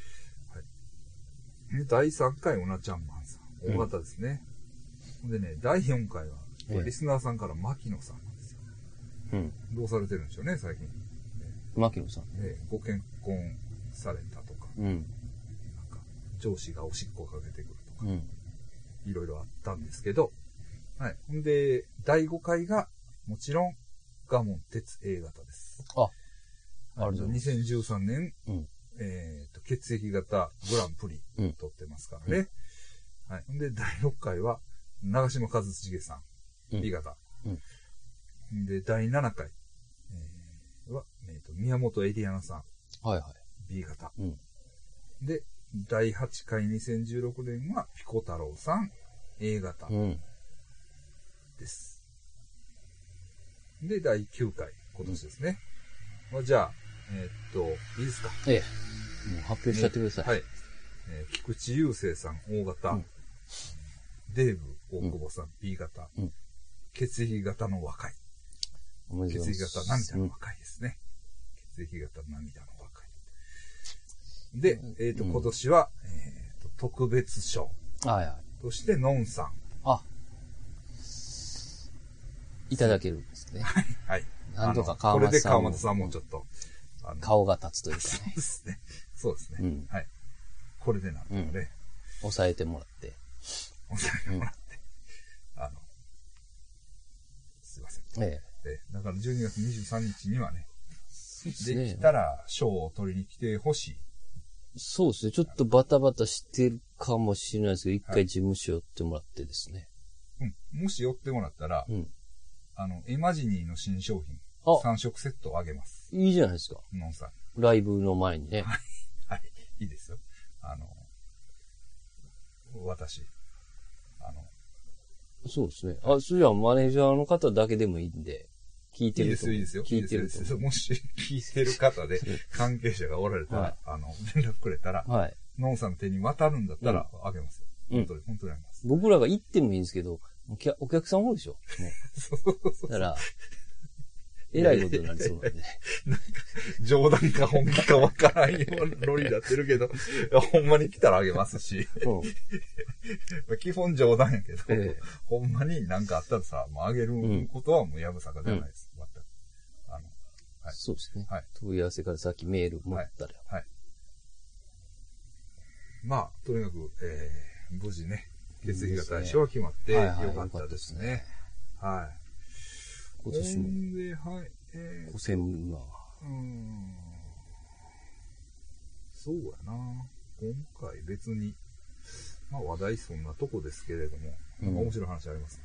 A: 第3回、オナちゃんマンさん。大型ですね。でね、第4回は、リスナーさんから牧野さんなんですよ。どうされてるんでしょうね、最近。
B: 牧野さん。
A: ご結婚されたとか、なんか上司がおしっこをかけてくるとか、いろいろあったんですけど、ほんで、第5回が、もちろん、ガモン鉄 A 型です。2013年、血液型グランプリ取ってますからね。で、第6回は、長嶋一茂さん、B 型。で、第7回は、宮本エリアナさん、 B 型。で、第8回2016年はピコ太郎さん A 型です。で、第9回、今年ですね。じゃあ、いいですか？
B: ええ。もう発表しちゃってください。
A: はい。菊池雄星さん O 型。デーブ大久保さん B 型。血液型の若い。血液型涙の若いですね。血液型涙の若い。で、今年は、特別賞。そして、のんさん。
B: いただけるんですね。
A: はい。
B: なんとか川
A: 松さん。これで川松さんもちょっと。
B: 顔が立つというかね。
A: そうですね。そうですね。はい。これでなんとかね。
B: 抑えてもらって。
A: すいません。だから12月23日にはね、できたら賞を取りに来てほしい。
B: そうですね。ちょっとバタバタしてるかもしれないですけど、一回事務所寄ってもらってですね。
A: もし寄ってもらったら、エマジニーの新商品、3色セットをあげます。
B: いいじゃないですか。
A: のんさん。
B: ライブの前にね。
A: はい。いいですよ。私。
B: そうですね。それじゃあマネージャーの方だけでもいいんで、聞いてると。
A: いいですよ。聞いてると。もし聞いてる方で関係者がおられたら、連絡くれたら、のんさんの手に渡るんだったらあげますよ。本当にあげます。
B: 僕らが行ってもいいんですけど、お客さん多いでしょ。だから、えらいことになりそうなんで。
A: なんか、冗談か本気かわからんようなノリになってるけど、ほんまに来たらあげますし。基本冗談やけど、ほんまになんかあったらさ、もうあげることはもうやぶさかじゃないです。全く。
B: そうですね。問い合わせからさっきメールもらったら。
A: まあ、とにかく、無事ね、血液型対象が決まってよかったですね。はい。
B: 今年も。
A: で、はい。
B: 5000万。
A: そうやな。今回別に、まあ話題そんなとこですけれども、なんか面白い話あります？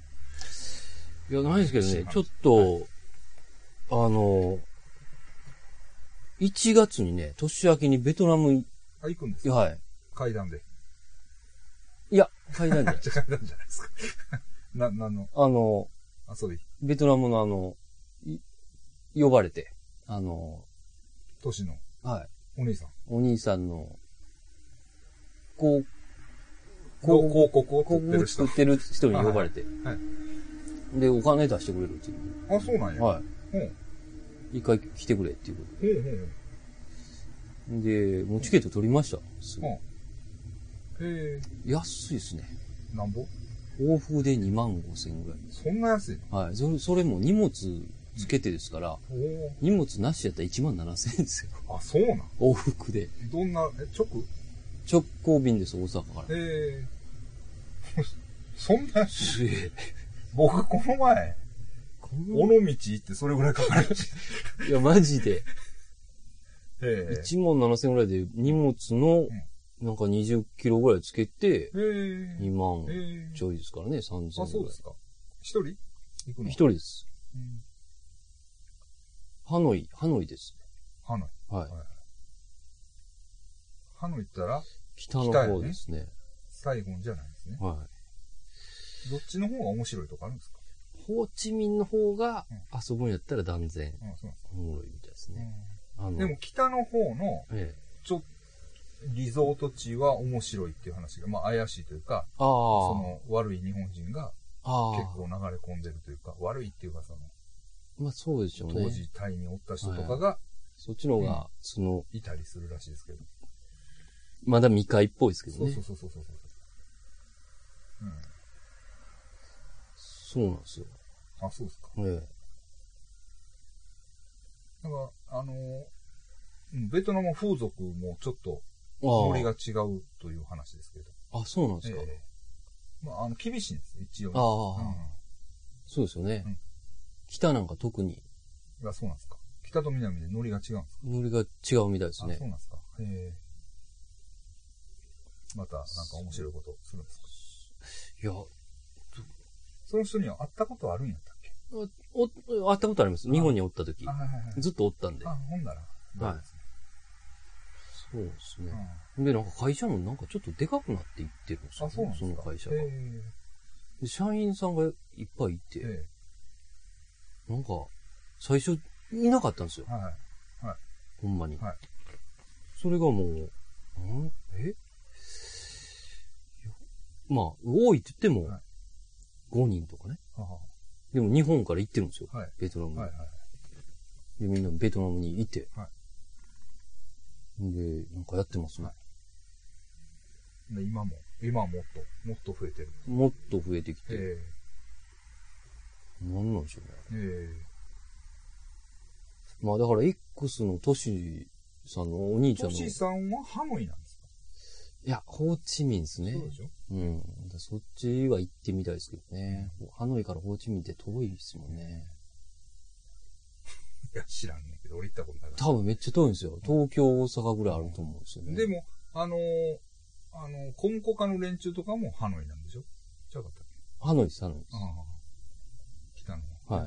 B: いや、ないですけどね、ちょっと、1月にね、年明けにベトナム
A: 行くんですか？
B: はい。
A: 階段で。
B: いや、階段じゃない。
A: 階段じゃないですか。なんの遊び。
B: ベトナムの呼ばれて、
A: 年の。
B: はい。
A: お兄さん
B: の、
A: 広告を
B: 作ってる人に呼ばれて。で、お金出してくれるっていう。
A: あ、そうなんや。
B: はい。一回来てくれっていうことで。で、もうチケット取りました。安いですね。
A: なんぼ？
B: 往復で25,000円ぐらい。
A: そんな安い？
B: はい。それも荷物つけてですから、荷物なしやったら17,000円ですよ。
A: あ、そうなん？
B: 往復で。
A: どんな、
B: 直行便です、大阪から。
A: そんな僕この前、尾道行ってそれぐらいかかるし。
B: いや、マジで。17,000円ぐらいで荷物の、なんか20キロぐらいつけて、2万ちょいですからね、3,000円。あ、
A: そうですか。一人行くの？
B: 一人です。ハノイです。
A: ハノイ。はい。ハノイ行ったら
B: 北の方ですね。
A: サイゴンじゃないですね。
B: はい。
A: どっちの方が面白いとかあるんですか？
B: ホーチミンの方が遊ぶんやったら断然おもろいみたいですね。
A: でも北の方のリゾート地は面白いっていう話が、まあ怪しいというか、その悪い日本人が結構流れ込んでるというか、悪いっていうか
B: まあそうでしょうね。
A: 当時タイにおった人とかが、
B: そっちの方が、
A: いたりするらしいですけど。
B: まだ未開っぽいですけどね。
A: そう。
B: そうなんですよ。
A: あ、そうですか。だから、ベトナム風俗もちょっと、ノリが違うという話ですけど。
B: あ、そうなんですか。
A: まあ、厳しいんですよ、一応。
B: そうですよね。北なんか特に。
A: そうなんですか。北と南でノリが違うんですか？
B: ノリが違うみたいですね。
A: そうなんですか。また、なんか面白いことするんですか？
B: いや、
A: その人には会ったことあるんやったっけ？
B: 会ったことあります。日本におった時。ずっとおったんで。
A: ほんなら。はい。
B: そうですね。で、なんか会社もなんかちょっとでかくなっていってるんですよ、ね。
A: そうなんですか。
B: その会社が。で、社員さんがいっぱいいて、なんか、最初いなかったんですよ。ほんまに。それがもう、まあ、多いって言っても、5人とかね。でも日本から行ってるんですよ。ベトナムに。で、みんなベトナムにいて。で、なんかやってますね。
A: 今ももっと増えてる。
B: もっと増えてきて。なんなんでしょうね。まあだから X のトシさんのお兄ちゃんの。
A: トシさんはハノイなんですか？
B: いや、ホーチミンですね。
A: そうでしょ？
B: そっちは行ってみたいですけどね。ハノイからホーチミンって遠いですもんね。
A: いや、知らんねんけど、俺行ったことない。
B: 多分めっちゃ遠いんですよ。東京、大阪ぐらいあると思うんですよね。
A: でも、コムコカの連中とかもハノイなんでしょ？ちゃうかったっけ？
B: ハノイです、ハノイです。
A: 来たの。
B: はい。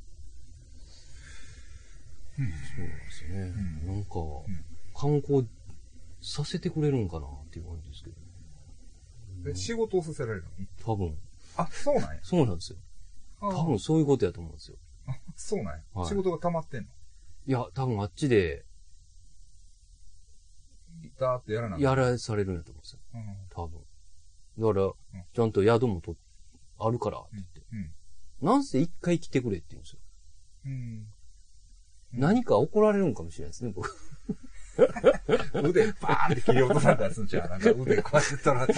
B: そうなんですよね。なんか、観光させてくれるんかなっていう感じですけど。
A: 仕事をさせられるの？
B: 多分。
A: あ、そうなんや。
B: そうなんですよ。多分そういうことやと思うんですよ。
A: そうなんや。仕事が溜まってんの？
B: いや、多分あっちで、
A: だーって
B: やらされるんやと思うんですよ。多分。だから、ちゃんと宿もあるからって言って。なんせ一回来てくれって言うんですよ。何か怒られるんかもしれないですね、僕。
A: 腕バーンって切り落とされたやつじゃん。なんか腕こうやってたら、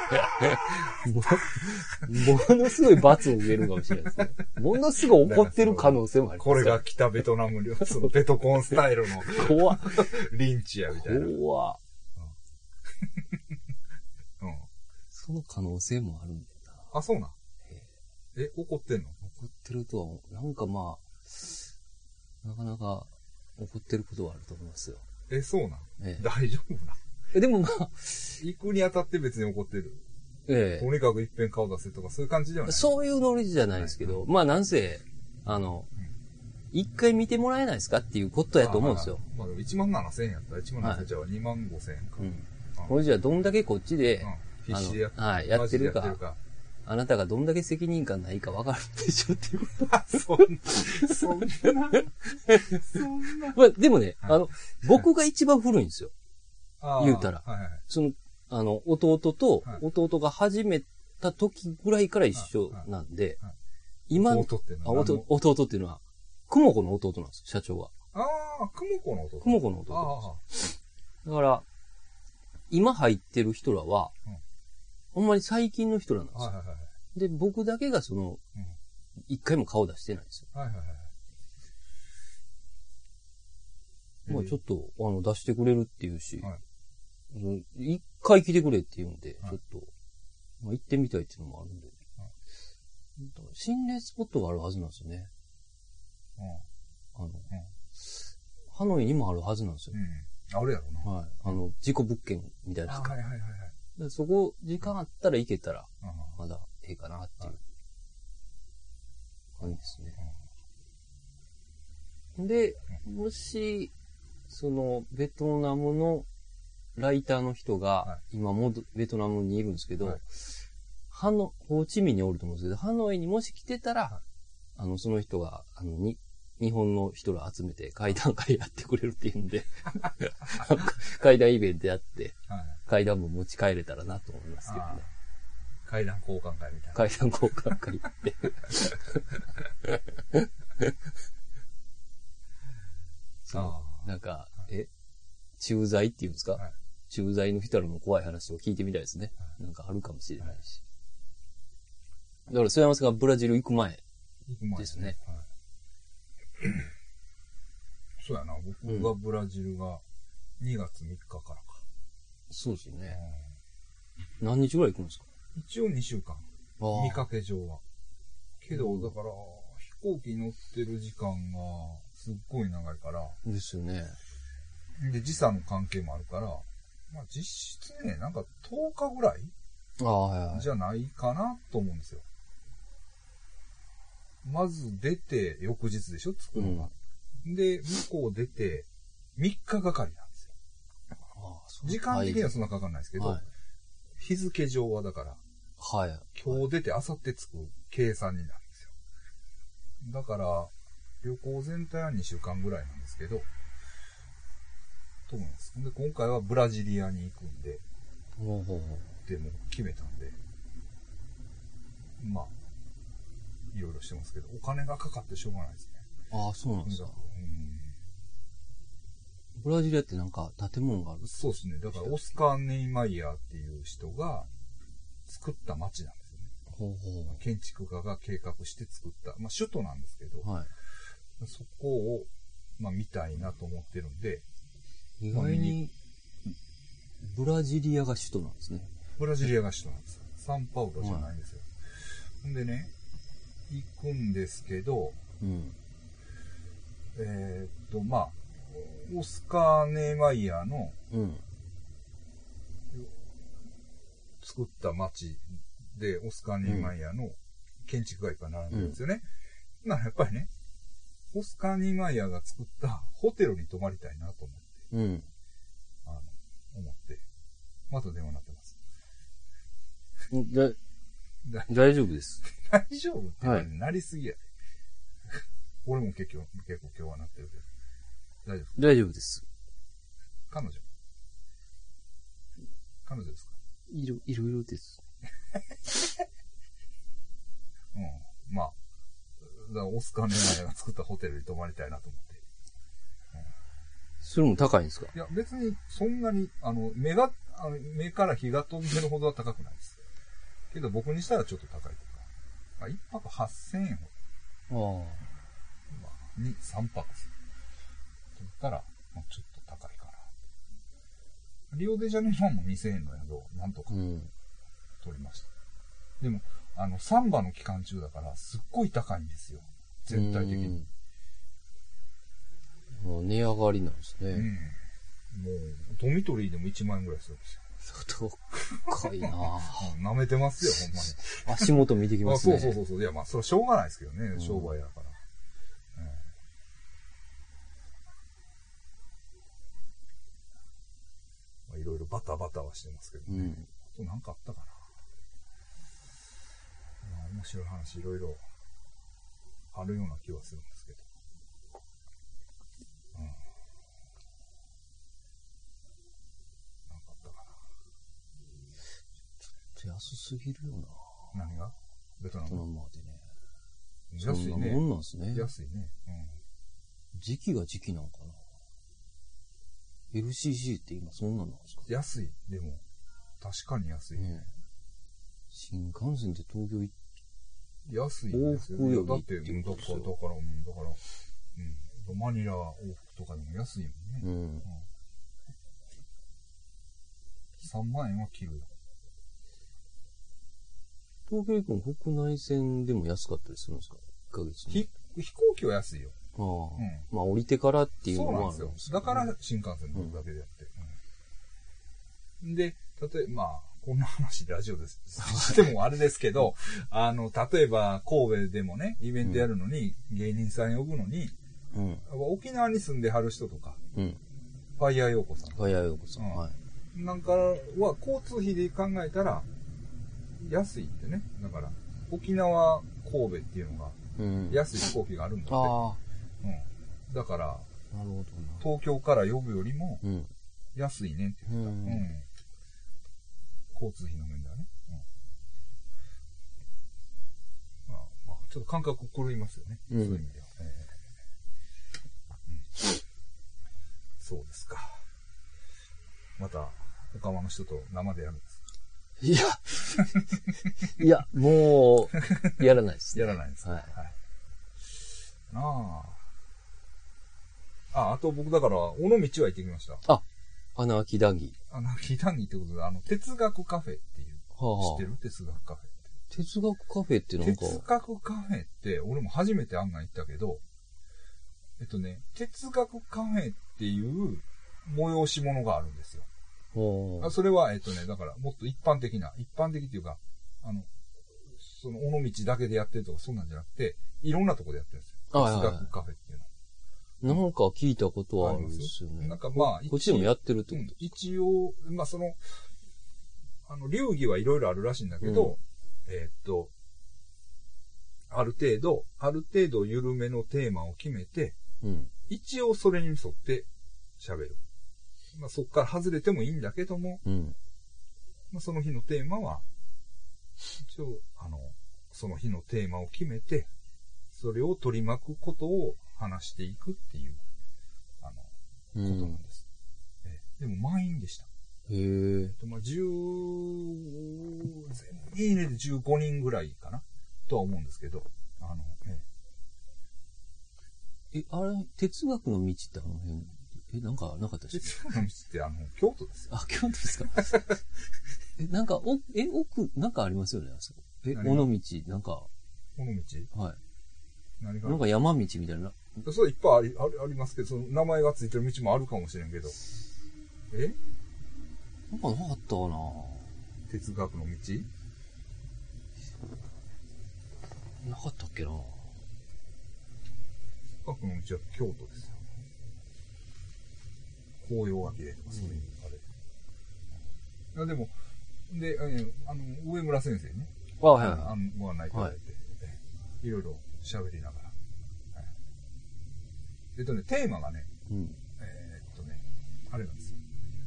B: ものすごい罰を植えるかもしれないですね。ものすごい怒ってる可能性もあります。
A: これが北ベトナム領、そのベトコンスタイルの
B: 怖っ
A: リンチやみたいな。
B: 怖っその可能性もあるんだよな。
A: あ、そうなん。怒ってんの？
B: 怒ってるとは、なんかまあ、なかなか怒ってることはあると思いますよ。
A: そうなん？大丈夫な？
B: でもまあ、
A: 行くにあたって別に怒ってる。とにかく一遍顔出せとかそういう感じではない？
B: そういうノリじゃないですけど、まあなんせ、一回見てもらえないですかっていうことやと思うんですよ。
A: まあ17000円やったら17000円じゃあ25000円か。
B: これじゃあどんだけこっちで、
A: 必死で
B: やってるか。あなたがどんだけ責任感ないか分かるでしょっていうこと。
A: そんな。
B: まあ、でもね、僕が一番古いんですよ。言うたら。その、弟が始めた時ぐらいから一緒なんで、今、弟っていうのは、雲子の弟なんですよ、社長は。
A: 雲子の弟。
B: 雲子の弟です。だから、今入ってる人らは、ほんまに最近の人らなんですよ。で、僕だけが一回も顔出してないんですよ。まあちょっと、出してくれるっていうし、一回来てくれって言うんで、ちょっと、まあ行ってみたいっていうのもあるんで。心霊スポットがあるはずなんですよね。ハノイにもあるはずなんですよ。
A: あるやろな。
B: はい。事故物件みたいな。そこ、時間あったら行けたら、まだええかなっていう感じですね。で、もし、ベトナムのライターの人が、今もベトナムにいるんですけど、ホーチミンにおると思うんですけど、ハノイにもし来てたら、その人が、日本の人ら集めて会談会やってくれるっていうんで、会談イベントやって、会談も持ち帰れたらなと思いますけどね。
A: 会談交換会みたいな。
B: 会談交換会って。なんか、駐在っていうんですか、駐在の人らの怖い話を聞いてみたいですね。なんかあるかもしれないし。だから、曽山さんがブラジル行く前ですね。
A: そうやな、僕がブラジルが2月3日からか。
B: そうですよね。何日ぐらい行くんですか？
A: 一応2週間。見かけ上は。けど、だから、飛行機乗ってる時間がすっごい長いから。
B: ですよね。
A: で、時差の関係もあるから、まあ実質ね、なんか10日ぐらいじゃないかなと思うんですよ。まず出て翌日でしょ、着くのが。で、向こう出て3日がかりなんですよ。 時間的にはそんなかかんないですけど、はい、日付上はだから、
B: はい。
A: 今日出て明後日着く計算になるんですよ。だから、旅行全体は2週間ぐらいなんですけど、と思います。で、今回はブラジリアに行くんで、でも決めたんで、まあ、いろいろしてますけど、お金がかかってしょうがないですね。
B: ああ、そうなんですか。ブラジリアってなんか建物がある？
A: そうですね。だからオスカー・ネイマイヤーっていう人が作った街なんですよね。建築家が計画して作った、まあ首都なんですけど、はい、そこを、まあ見たいなと思ってるんで。
B: 意外に、ブラジリアが首都なんですね。
A: ブラジリアが首都なんです。サンパウロじゃないんですよ。はい、でね、行くんですけど、まあ、オスカー・ネイマイヤーの作った街で、オスカー・ネイマイヤーの建築がいっぱい並んでるんですよね。だからやっぱりね、オスカー・ネイマイヤーが作ったホテルに泊まりたいなと思って、思って、また電話鳴ってます。
B: 大丈夫です。
A: 大丈夫って、はい、なりすぎや。俺も結構今日は鳴ってるけど。
B: 大丈夫です。
A: 彼女ですか？
B: いろいろです。
A: まあ、だからオスカー・ネイマイヤーが作ったホテルに泊まりたいなと思って。
B: それも高いんですか？
A: いや、別にそんなに、目から火が飛んでるほどは高くないです。けど僕にしたらちょっと高いとか。1泊8000円ほど。に3泊する。と言ったら、まあ、ちょっと高いかな。リオデジャネイロも2000円の宿をなんとか取りました。でも、サンバの期間中だからすっごい高いんですよ。全体的に。
B: 値上がりなんですね。
A: もう、ドミトリーでも1万円ぐらいするんですよ。
B: 高いなぁ。
A: 舐めてますよ、ほんまに。
B: 足元見てきますね。
A: そう。いや、まあ、それはしょうがないですけどね、商売やから。いろいろバタバタはしてますけどね。あと何かあったかな。まあ、面白い話いろいろあるような気はするんですけど。何かあったかな。
B: ちょっと安すぎるよな。
A: 何が？ベトナム
B: までね。
A: 安いね。
B: そんなもんなんですね。
A: 安いね。
B: 時期が時期なんかな。LCC って今そんなんなんですか？
A: 安い。でも、確かに安い。
B: 新幹線で東京行って、
A: 安いんですよ。往復よりだって、だから、マニラ往復とかでも安いもんね。3万円は切るよ。
B: 東京行くの国内線でも安かったりするんですか？1ヶ月に。
A: 飛行機は安いよ。
B: まあ降りてからっていうのもあるん
A: ですよ。だから新幹線乗るだけでやって。で、例えば、まあ、こんな話ラジオです。してもあれですけど、例えば神戸でもね、イベントやるのに、芸人さん呼ぶのに、沖縄に住んではる人とか、ファイヤーヨーコさん。
B: ファイヤーヨーコさん。はい。
A: なんかは交通費で考えたら、安いってね。だから、沖縄、神戸っていうのが、安い飛行機があるんだって。だから、
B: なるほどな。
A: 東京から呼ぶよりも、安いねって言ってた。交通費の面ではね。まあ、ちょっと感覚狂いますよね。そういう意味では。そうですか。また、他の人と生でやるんですか？
B: いや、もう、やらないです、
A: ね。やらないです。はい。あと僕だから、尾道は行ってきました。
B: 穴あき談義。
A: 穴あき談義ってことで、哲学カフェっていう。知ってる？哲学カフェって。
B: 哲学カフェってなんか。
A: 哲学カフェって、俺も初めて案外行ったけど、哲学カフェっていう催し物があるんですよ。それは、だから、もっと一般的っていうか、その、尾道だけでやってるとか、そんなんじゃなくて、いろんなとこでやってるんですよ。哲学カフェっていうの。
B: なんか聞いたことはあるんですよね。
A: なんかまあ、
B: こっちでもやってるってこと、
A: 一応、まあ流儀はいろいろあるらしいんだけど、ある程度緩めのテーマを決めて、一応それに沿って喋る。まあ、そこから外れてもいいんだけども、まあ、その日のテーマは、一応、その日のテーマを決めて、それを取り巻くことを話していくっていう、ことなんです。でも満員でした。まあ、全員で15人ぐらいかなとは思うんですけど、
B: あれ、哲学の道って辺、なんかなかったで
A: しょ？哲学の道って京都ですよ。
B: あ、京都ですか？なんか、奥、なんかありますよね、あそこ。尾道、なんか。
A: 尾道？
B: はい。
A: 何が？
B: なんか山道みたいな。
A: そういっぱいありますけど、その名前がついてる道もあるかもしれんけど。
B: なんかなかったかな。
A: 哲学の道？
B: なかったっけな。
A: 哲学の道は京都ですよ。紅葉が綺麗とかそういうあれ。でも、上村先生ね。
B: はいはい。
A: ご案内いただいて、いろいろ喋りながら。テーマがね、あれなんですよ。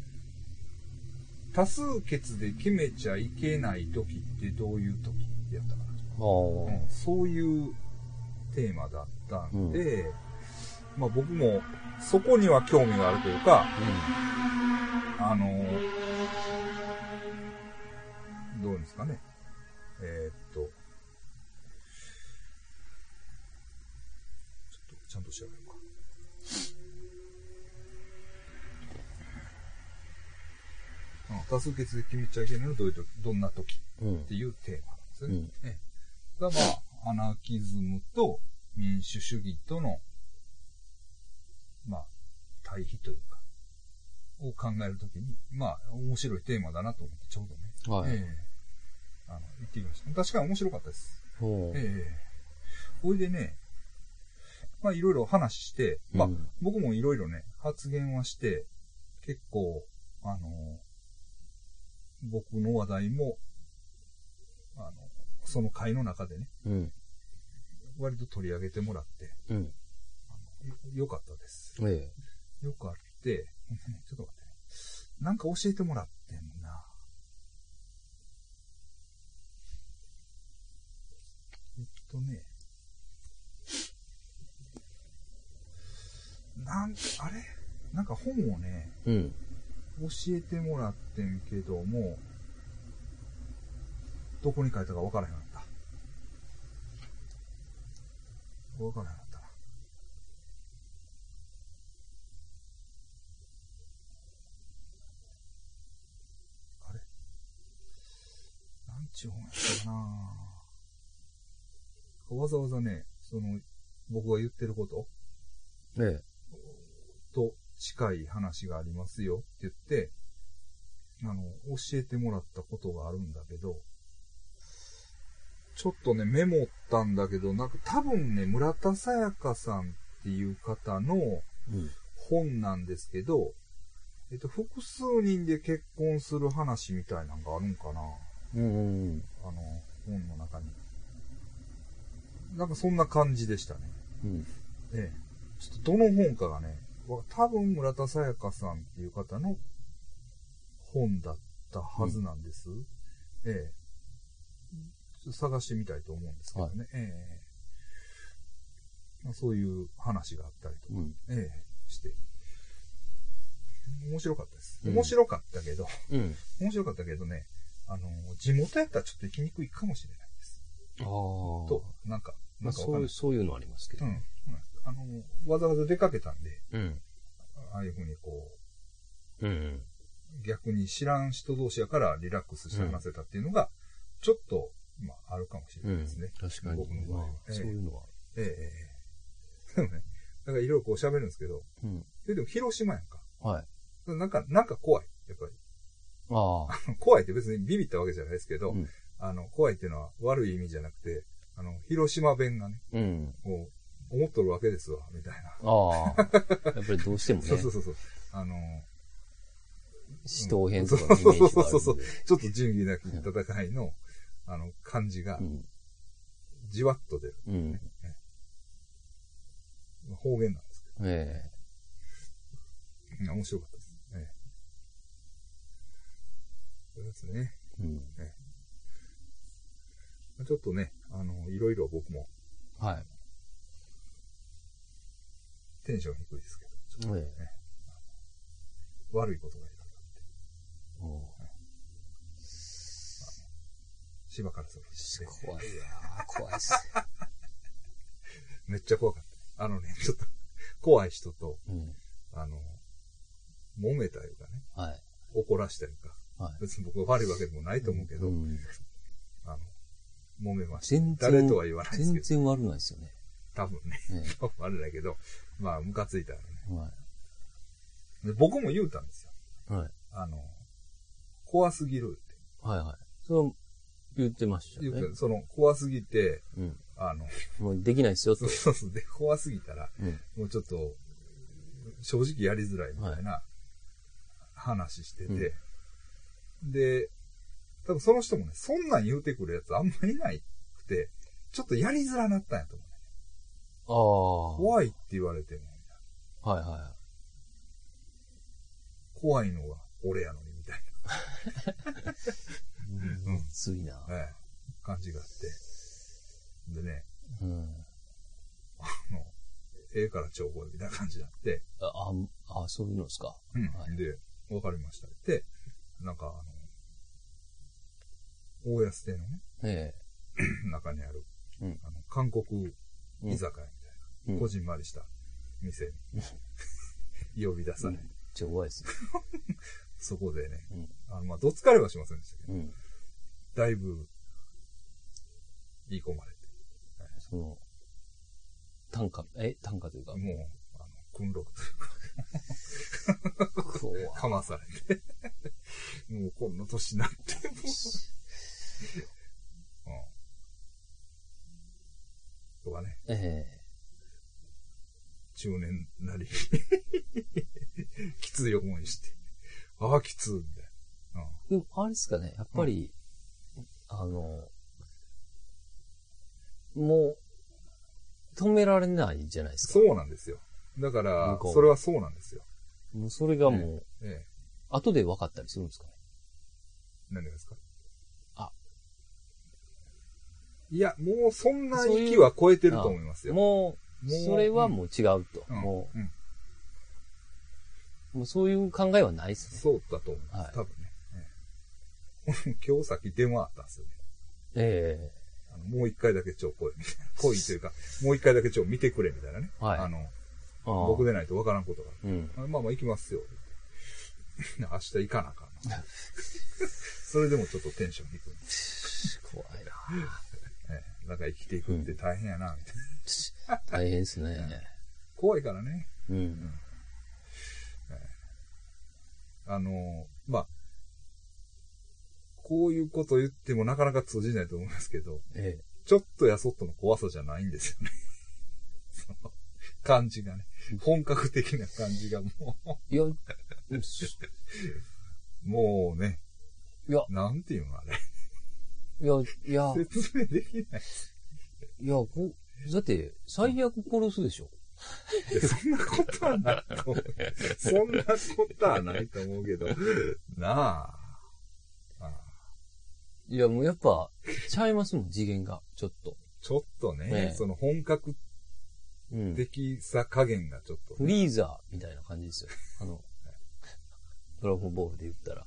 A: 多数決で決めちゃいけない時ってどういう時ってやったかな。そういうテーマだったんで、まあ僕もそこには興味があるというか、どうですかね。ちゃんと調べようか。多数決で決めちゃいけないのはどんな時っていうテーマなんですね。まあ、アナキズムと民主主義との、まあ、対比というか、を考えるときに、まあ、面白いテーマだなと思ってちょうどね。言ってきました。確かに面白かったです。ほいでね、まあいろいろ話して、まあ僕もいろいろね、発言はして、結構、僕の話題も、その会の中でね、割と取り上げてもらって、よかったです。よかって、ちょっと待ってね。なんか教えてもらってんな。あれなんか本をね、教えてもらってんけども、どこに書いたか分からへんかった。分からへんかったな。あれなんちゅう本やったかな。わざわざね、僕が言ってること、と近い話がありますよって言って、教えてもらったことがあるんだけど、ちょっとね、メモったんだけど、なんか多分ね、村田沙耶香さんっていう方の本なんですけど、複数人で結婚する話みたいなのがあるんかな。本の中に。なんかそんな感じでしたね。ちょっとどの本かがね、多分村田沙耶香さんっていう方の本だったはずなんです。ちょっと探してみたいと思うんですけどね。まあ、そういう話があったりとか、して。面白かったです。面白かったけど、面白かったけどね、地元やったらちょっと行きにくいかもしれないです。なんか
B: そういうのありますけど。
A: わざわざ出かけたんで、ああいうふうにこう、逆に知らん人同士やからリラックスして話せたっていうのが、ちょっと、まあ、あるかもしれないですね。
B: 確かに。僕の場合は。そういうのは。
A: でもね、だからいろいろこう喋るんですけど、でも広島やんか。なんか怖い、やっぱり。怖いって別にビビったわけじゃないですけど、怖いっていうのは悪い意味じゃなくて、広島弁がね、こう思っとるわけですわ、みたいな。
B: ああ。やっぱりどうしてもね。
A: そう。
B: 死闘編とかのイメージがあるんで。
A: そう。ちょっと仁義なき戦いの、感じが、じわっと出る、方言なんですけど。面白かったです。そうですね。ちょっとね、いろいろ僕も、
B: はい。
A: テンション低いですけど、ちょっとね、悪いことがいろいろあって。芝からすると。
B: 怖いや怖いっす。
A: めっちゃ怖かった。ちょっと、怖い人と、揉めたいうかね、
B: はい。
A: 怒らしたいうか、別に僕は悪いわけでもないと思うけど、揉めました。誰とは言わないですけど。
B: 全然悪ないですよね。
A: 多分ね。あれだけど、まあ、ムカついたらね。で僕も言うたんですよ。はい。怖すぎるって。
B: はいはい。それ言ってましたね。
A: 怖すぎて、
B: もうできないですよと。
A: そう。で、怖すぎたら、もうちょっと、正直やりづらいみたいな話してて、で、多分その人もね、そんなん言うてくるやつあんまりいないくて、ちょっとやりづらなったんやと思うね。怖いって言われても。
B: はいはい。
A: 怖いのが俺やのにみたいな。
B: ついな。
A: 感じがあって。でね、から帳簿みたいな感じになって。
B: そういうのですか。
A: で、わかりました。で、なんか大安亭のね、中にある、韓国居酒屋みたいな、こじんまりした店に呼び出され。
B: ちょ、怖いですね。
A: そこでね、どつかれはしませんでしたけど、だいぶ、言い込まれて。
B: 短歌というか。
A: もう、訓録というか、かまされて。もうこんな年になって、とかね。中年なり、きつい思いして、きついみたいな。
B: でも、あれですかね、やっぱり、もう、止められないじゃないですか。
A: そうなんですよ。だから、それはそうなんですよ。
B: もうそれがもう、後で分かったりするんですかね。
A: 何ですか？いや、もうそんな域は超えてると思いますよ。
B: もう、それはもう違うと。もうそういう考えはないですね。
A: そうだと思います。多分ね。今日さっき電話あったんですよね。もう一回だけ来いみたいな。来いというか、もう一回だけ見てくれみたいなね。僕でないとわからんことがある。まあ行きますよ。明日行かなあかん。それでもちょっとテンション低い。
B: 怖いな。
A: だから生きていくって大変やな、みたいな。
B: 大変ですね。
A: 怖いからね。まあ、こういうこと言ってもなかなか通じないと思いますけど、ちょっとやそっとの怖さじゃないんですよね。その感じがね。本格的な感じがもう。いや、もうね。いや、なんていうのあれ。
B: いや、
A: 説明できない。
B: いや、だって、最悪殺すでしょ。
A: そんなことはないと思う。そんなことはないと思うけど。なあ。
B: いや、もうやっぱ、ちゃいますもん、次元が、ちょっと。
A: ちょっとね、その本格的さ加減がちょっと、
B: フリーザーみたいな感じですよ。ドラゴンボールで言ったら。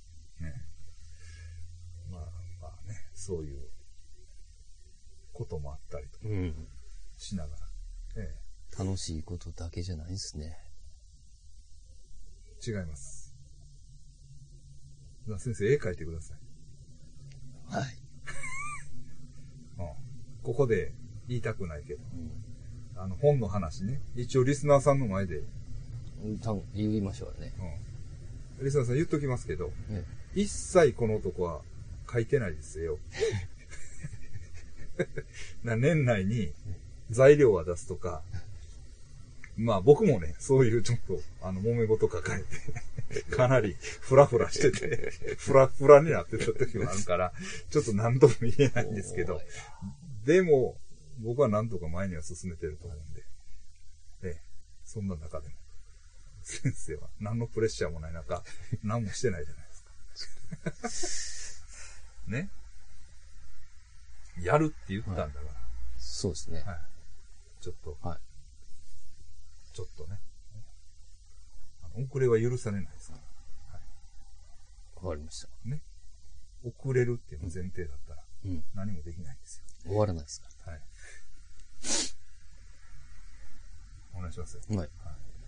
A: まあね、そういうこともあったりとかしながら。
B: 楽しいことだけじゃないですね。
A: 違います。先生、絵描いてください。
B: はい。
A: ここで言いたくないけど、本の話ね、一応リスナーさんの前で
B: 言いましょうね。
A: リスナーさん言っときますけど、一切この男は書いてないですよ。年内に材料は出すとか、 まあ僕もね、そういうちょっと、揉め事抱えて、かなりフラフラしてて、フラフラになってた時もあるから、ちょっと何とも言えないんですけど、でも、僕は何とか前には進めてると思うんで、そんな中でも、先生は何のプレッシャーもない中、何もしてないじゃないですか。ね。やるって言ったんだから。
B: そうですね。
A: はい。ちょっと、
B: はい。
A: ちょっとね。遅れは許されないですから。はい。
B: わかりました。
A: ね。遅れるっていうの前提だったら、何もできないんですよ。
B: 終わらないですか。
A: はい。お願いしますよ。
B: はい。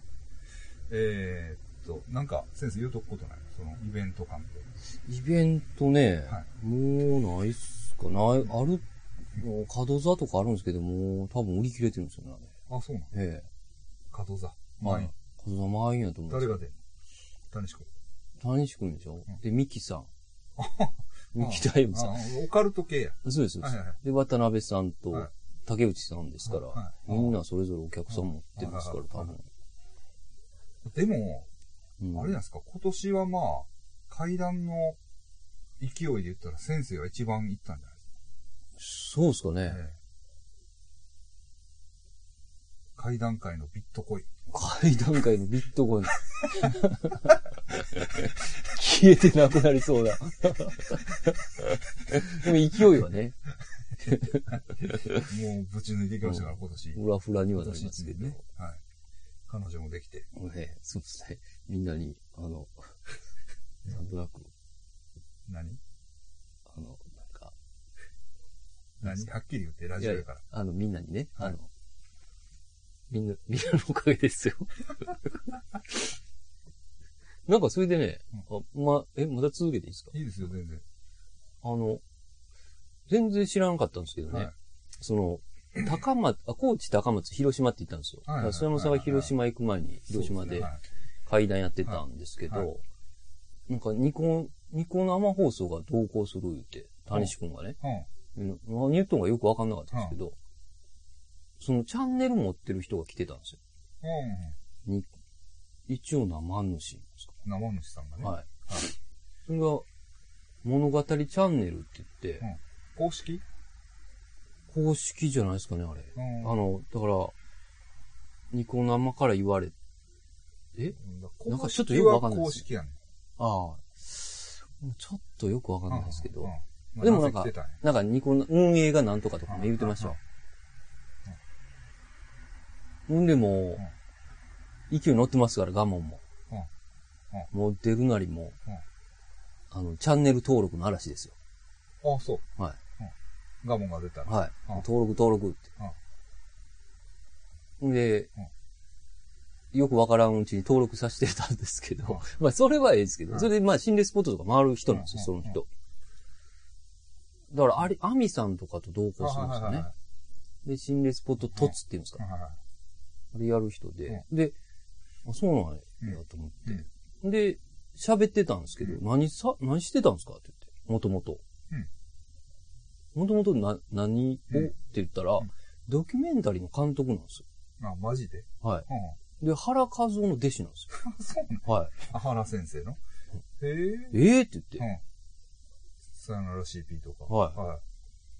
A: なんか、先生言うとくことないそのイベント関係。
B: イベントね、もうないっすか。ある、角座とかあるんですけども、多分売り切れてるんですよね。
A: あ、そうなの？
B: ええ。
A: 角座。
B: はい。角座満員やと思う。
A: 誰が出るの？谷志くん。
B: 谷志くんでしょ、で、ミキさん。ミキタイムさん。
A: オカルト系や。
B: そうです。で、渡辺さんと竹内さんですから、みんなそれぞれお客さん持ってるんですから、多分。
A: でも、あれなんですか、今年はまあ、階段の勢いで言ったら先生が一番行ったんじゃないですか。
B: そうですかね。
A: 階段界のビットコイン。
B: 階段界のビットコイン。消えてなくなりそうだ。でも勢いはね。
A: もうぶち抜いていきましたから、今年。
B: フラフラにはなりますけどね。
A: はい。彼女もできて。
B: そうですね。みんなに、なんとなく。
A: 何
B: なんか。
A: はっきり言って、ラジオやから。
B: みんなにね、みんなのおかげですよ。なんかそれでね、まだ続けていいですか？
A: いいですよ、全然。
B: 全然知らなかったんですけどね。高知、高松、広島って言ったんですよ。須山さんが広島行く前に、広島で会談やってたんですけど、なんかニコ生放送が同行する言って、谷志くんがね、何言ったのかよくわかんなかったんですけど、そのチャンネル持ってる人が来てたんですよ。一応生主なんですか。
A: 生主さんがね。
B: はい。それが、物語チャンネルって言って、
A: 公式
B: じゃないですかね、あれ。だから、ニコ生から言われ、なんかちょっとよくわかんないです。
A: 公式やねん。
B: ああ。ちょっとよくわかんないですけど。でもなんかニコ運営がなんとかとかも言うてましたよ。でも、勢い乗ってますから、ガモンも。もう出るなりも、チャンネル登録の嵐です
A: よ。あ、そう。
B: はい。
A: ガモンが出たら。
B: はい。登録って。で、よくわからんうちに登録させてたんですけど、まあそれはええですけど、それでまあ心霊スポットとか回る人なんですよ、その人。だから、アミさんとかと同行するんですよね。で、心霊スポットトツっていうんですか。あれやる人で、で、そうなんやと思って。で、喋ってたんですけど、何してたんですかって言って、もともと。何をって言ったら、ドキュメンタリーの監督なんですよ。
A: あ、マジで？
B: はい。で、原和夫の弟子なんですよ。
A: そうなの？はい。原先生の？
B: って言って。
A: さよなら CP とか。
B: はい。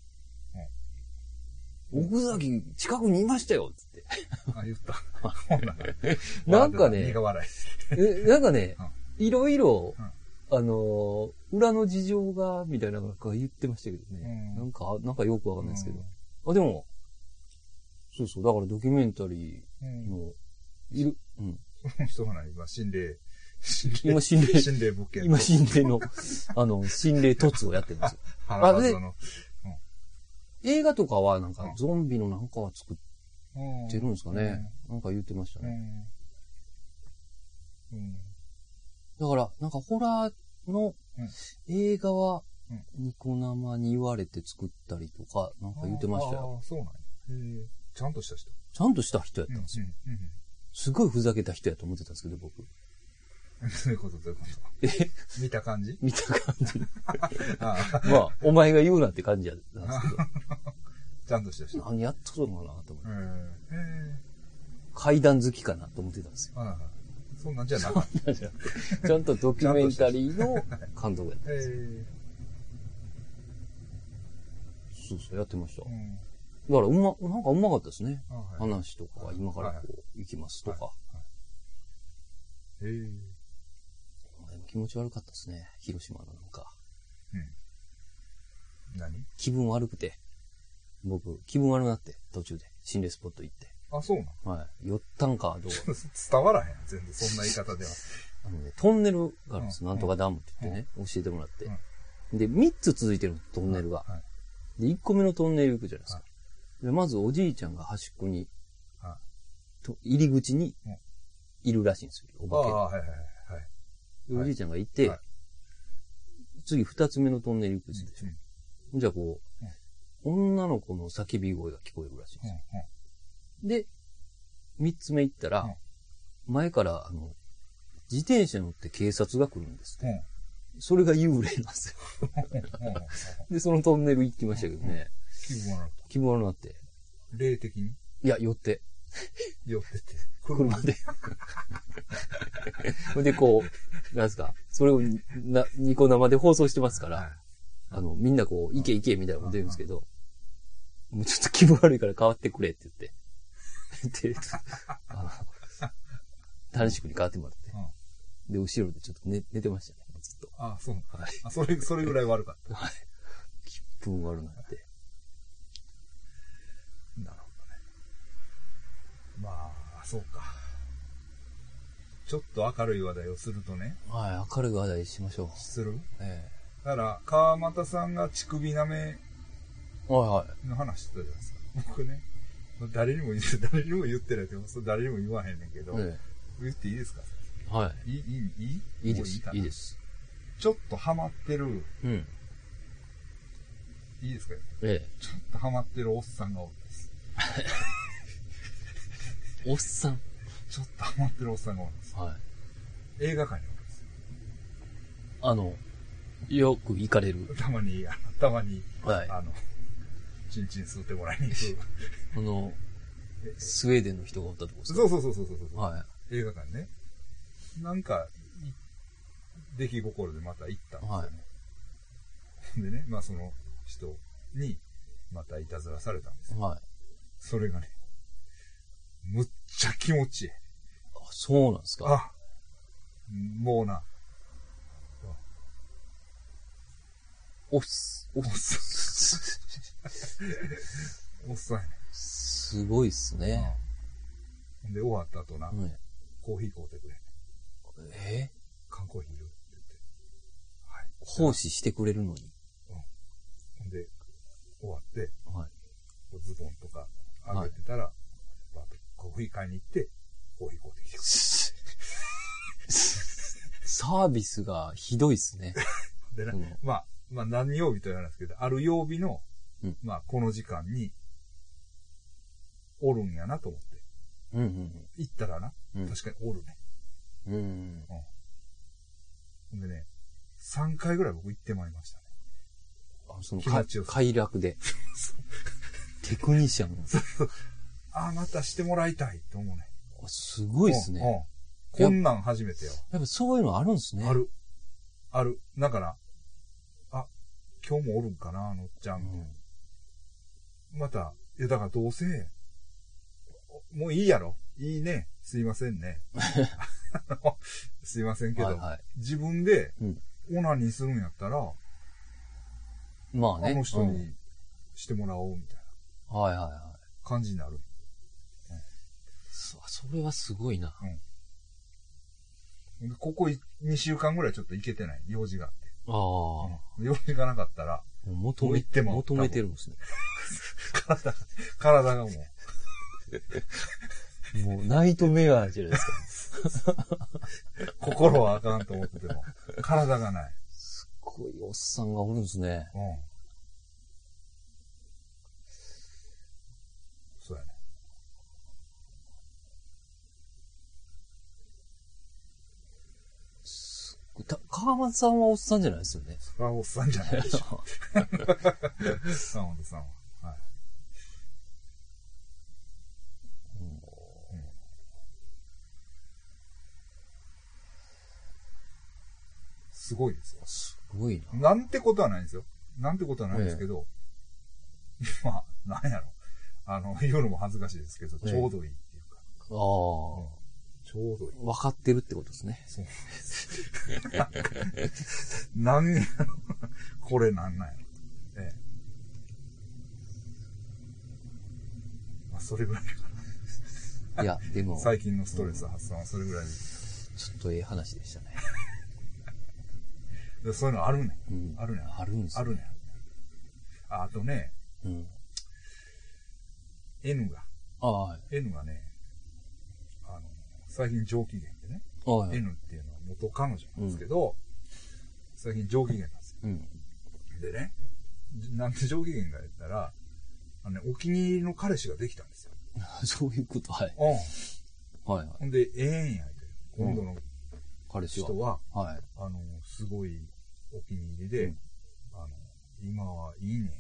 B: 奥崎近くにいましたよつって。
A: あ、言った。
B: なんかね、なんかね、いろいろ、裏の事情が、みたいなのが言ってましたけどね。なんかよくわかんないですけど。でも、そうそう、だからドキュメンタリーの、
A: 人がない、今心霊物件。
B: 今心霊の、心霊突をやってるんですよ。で、映画とかはなんかゾンビのなんかは作ってるんですかね。なんか言ってましたね。だから、なんかホラーの映画はニコ生に言われて作ったりとか、なんか言ってましたよ。
A: そうなんや。ちゃんとした人。
B: ちゃんとした人やったんですよ。すごいふざけた人やと思ってたんですけど、僕。
A: どういうこと見た感じ。
B: まあ、お前が言うなって感じなんですけど。
A: ちゃんとした人。
B: 何やっとるのかなと思って。 階段好きかなと思ってたんですよ。
A: はいはい。そんなんじゃなかった。
B: ちゃんとドキュメンタリーの監督やったんですよ。そうそう、やってました。だからなんかうまかったですね。話とか、今からこう、行きますとか。でも気持ち悪かったですね。広島のなんか。
A: 何？
B: 気分悪くて。僕、気分悪くなって、途中で。心霊スポット行って。
A: あ、そうな
B: の？はい。寄ったんか、どう
A: 伝わらへん。全然、そんな言い方では。
B: トンネルがあるんですよ。なんとかダムって言ってね、教えてもらって。で、3つ続いてるの、トンネルが。で、1個目のトンネル行くじゃないですか。で、まずおじいちゃんが端っこに、入り口に、いるらしいんですよ。お化けが。おじいちゃんがいて、次2つ目のトンネル行くんですよ。じゃあこう、女の子の叫び声が聞こえるらしいんですよ。で、3つ目行ったら、前から自転車乗って警察が来るんですって。それが幽霊なんですよ。で、そのトンネル行きましたけどね。気分悪なって。
A: 霊的に？
B: いや、寄って。
A: 寄ってて。
B: 車で。で、こう、なんですか、それをニコ生で放送してますから、みんなこう、行け行けみたいなこと言うんですけど、もうちょっと気分悪いから変わってくれって言って、短縮に変わってもらって、で、後ろでちょっと寝てましたね、ずっと。
A: あ、そう。はい。それぐらい悪かった。
B: はい。気分悪なって。
A: なるほどね。まあ、そうか。ちょっと明るい話題をするとね。
B: はい、明るい話題しましょう。
A: する？だから、川又さんが乳首舐めの話してたじゃないですか。僕ね、誰にも言ってないけど、誰にも言わへんねんけど、言っていいですか？
B: はい。
A: いいです。
B: いいです。
A: ちょっとハマってる。いいですか？ちょっとハマってるおっさんがおるんです。
B: おっさん？
A: ちょっとハマってるおっさんがおるんです。はい。映画館におるんです。
B: よく行かれる。
A: たまに、はい。チンチン吸ってもらいに行く。
B: スウェーデンの人がおったとこですか？
A: そう。はい。映画館ね。なんか、出来心でまた行ったんですよね。はい。でね、まあその人に、またいたずらされたんですよ。はい。それがね、むっちゃ気持ちいい。
B: あ、そうなんですか？
A: もうな。おっさんやね。
B: すごいっすね。
A: で、終わった後な、コーヒー買うてくれ。缶コーヒーいるって言って。
B: はい。奉仕してくれるのに。
A: ほんで、終わって、ズボンとか上げてたら、コーヒー買いに行って、コーヒー買うてきてくれ。
B: サービスがひどいっすね。
A: でね、まあ何曜日と言わないですけど、ある曜日の、まあこの時間に、おるんやなと思って。行ったらな、確かにおるね。でね、3回ぐらい僕行ってまいりましたね。
B: その快楽で。テクニシャン。
A: またしてもらいたいと思うね。
B: すごいっすね。
A: こんなん初めてよ。
B: やっぱそういうのあるんですね。
A: ある。だから、今日もおるんかな、のっちゃん。また、だからどうせ、もういいやろ。いいね。すいませんね。すいませんけど、自分でオナニーするんやったら、
B: まあね。
A: あの人にしてもらおうみたいな。感じになる。
B: それはすごいな。
A: ここ2週間ぐらいちょっと行けてない。用事があって。用事がなかったら、
B: 求めてるんですね。
A: 体がもう。
B: もうナイトメアじゃないですか。
A: 心はあかんと思ってても、体がない。
B: すっごいおっさんがおるんですね。
A: そうやね。
B: 川松さんはおっさんじゃないですよね。
A: おっさんじゃないでしょ。川松さんは。はい。 すごいですよ。
B: すごい
A: な。なんてことはないんですよ。なんてことはないんですけど、まあ、なんやろ。言うのも恥ずかしいですけど、ちょうどいいっていうか。ああ、
B: ちょ
A: うどいい。
B: 分かってるってことですね。
A: そうです。なんやろ。これなんなんやろ。まあ、それぐらいかな。
B: いや、でも。
A: 最近のストレス発散はそれぐらいで。
B: ちょっとええ話でしたね。
A: そういうのあるね。あるね。
B: あるんですね。
A: あるね。あとね、N が。N がね、最近上機嫌でね。N っていうのは元彼女なんですけど、最近上機嫌なんですよ。でね、なんで上機嫌か言ったら、お気に入りの彼氏ができたんですよ。
B: そういうこと、はい。はい。
A: ほんで、やで、今度の
B: 彼氏
A: 人は、
B: はい。
A: すごいお気に入りで、今はいいね。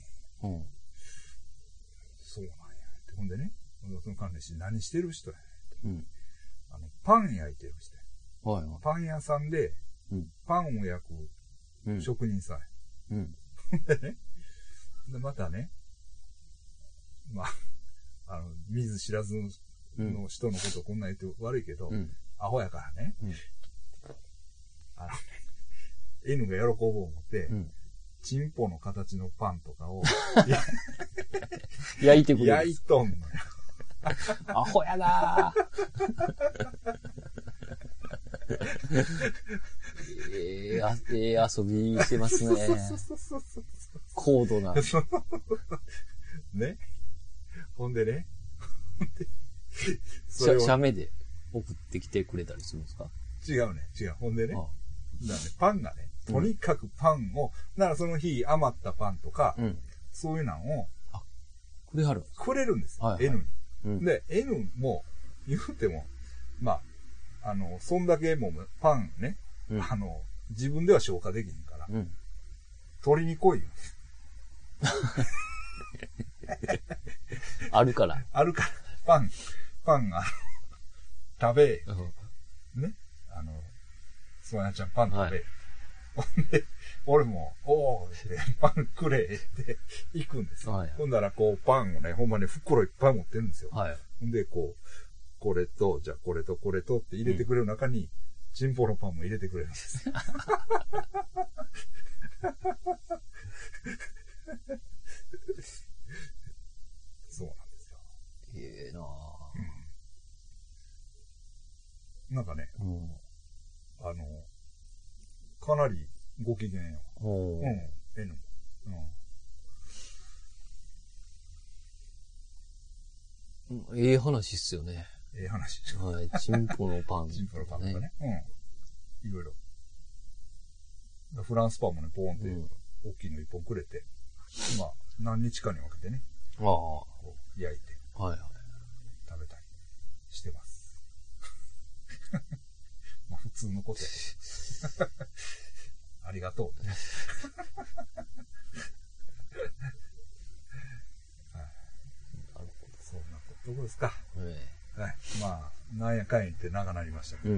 A: そうなんや。ほんでね、その彼氏何してる人やね。パン焼いてる人や。パン屋さんで、パンを焼く職人さんや。でね、またね、まあ、見ず知らずの人のことをこんな言って悪いけど、アホやからね、N が喜ぼう思って、チンポの形のパンとかを
B: 焼いてくれる。
A: 焼いとんのよ。
B: アホやなぁ。ええ遊びしてますね。高度な。
A: ね。ほんでね。
B: 写メで送ってきてくれたりするんですか？
A: 違う。ほんでね。だからね、パンがね、とにかくパンを、だからその日余ったパンとか、そういうのを、
B: くれはる。
A: くれるんですよ。N に。で、N も、言うても、まあ、そんだけもパンね、自分では消化できへんから、取りに来いよ。
B: あるから。
A: パンが、食べ、ね、ソヤちゃんパン食べ。ほんで、俺も、おーって、パンくれって行くんですよ。ほんだら、こう、パンをね、ほんまに袋いっぱい持ってるんですよ。ほんで、こう、これと、じゃあこれとこれとって入れてくれる中に、チンポのパンも入れてくれるんです。そうなんですよ。
B: ええなぁ。
A: なんかね、かなりご機嫌よ。N。
B: ええ話っすよね。
A: ええ話。
B: はい。チンポのパン。
A: チンポのパンとかね。いろいろ。フランスパンもね、ポーンって、大きいの一本くれて、まあ、何日かに分けてね。こう焼いて。食べたりしてます。まあ、普通のことや。ありがとう。そんなことですか。はい。まあ、なんやかんやって長なりましたけど。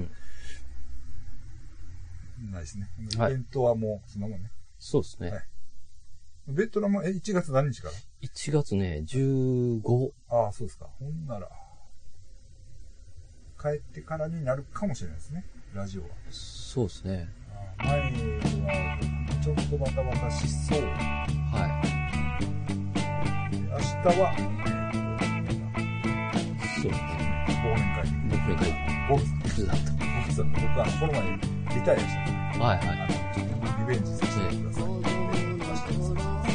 A: ないですね。イベントはもう、そのままね。
B: そうですね。
A: ベトナム、1月何日から
B: ?1 月ね、15。
A: ああ、そうですか。ほんなら、帰ってからになるかもしれないですね。ラジオは。
B: そうですね。
A: 前は、ちょっとバタバタしそう。明日は、
B: そうですね。
A: 忘年会。ボブさん。僕はこの前リタイアした。ちょっとリベンジさせてください。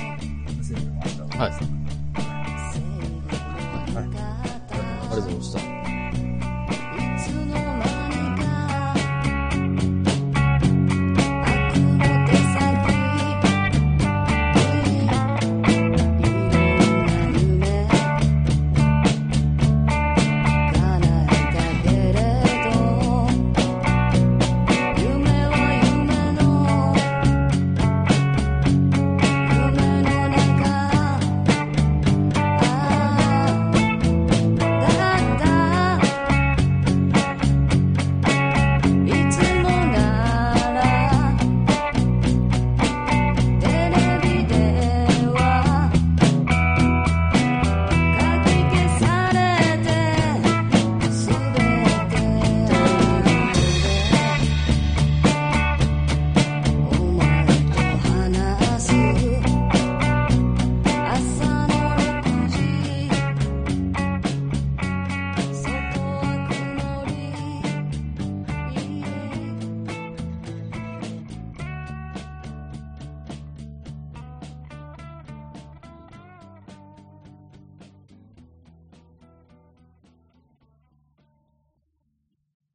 B: ありがとうございました。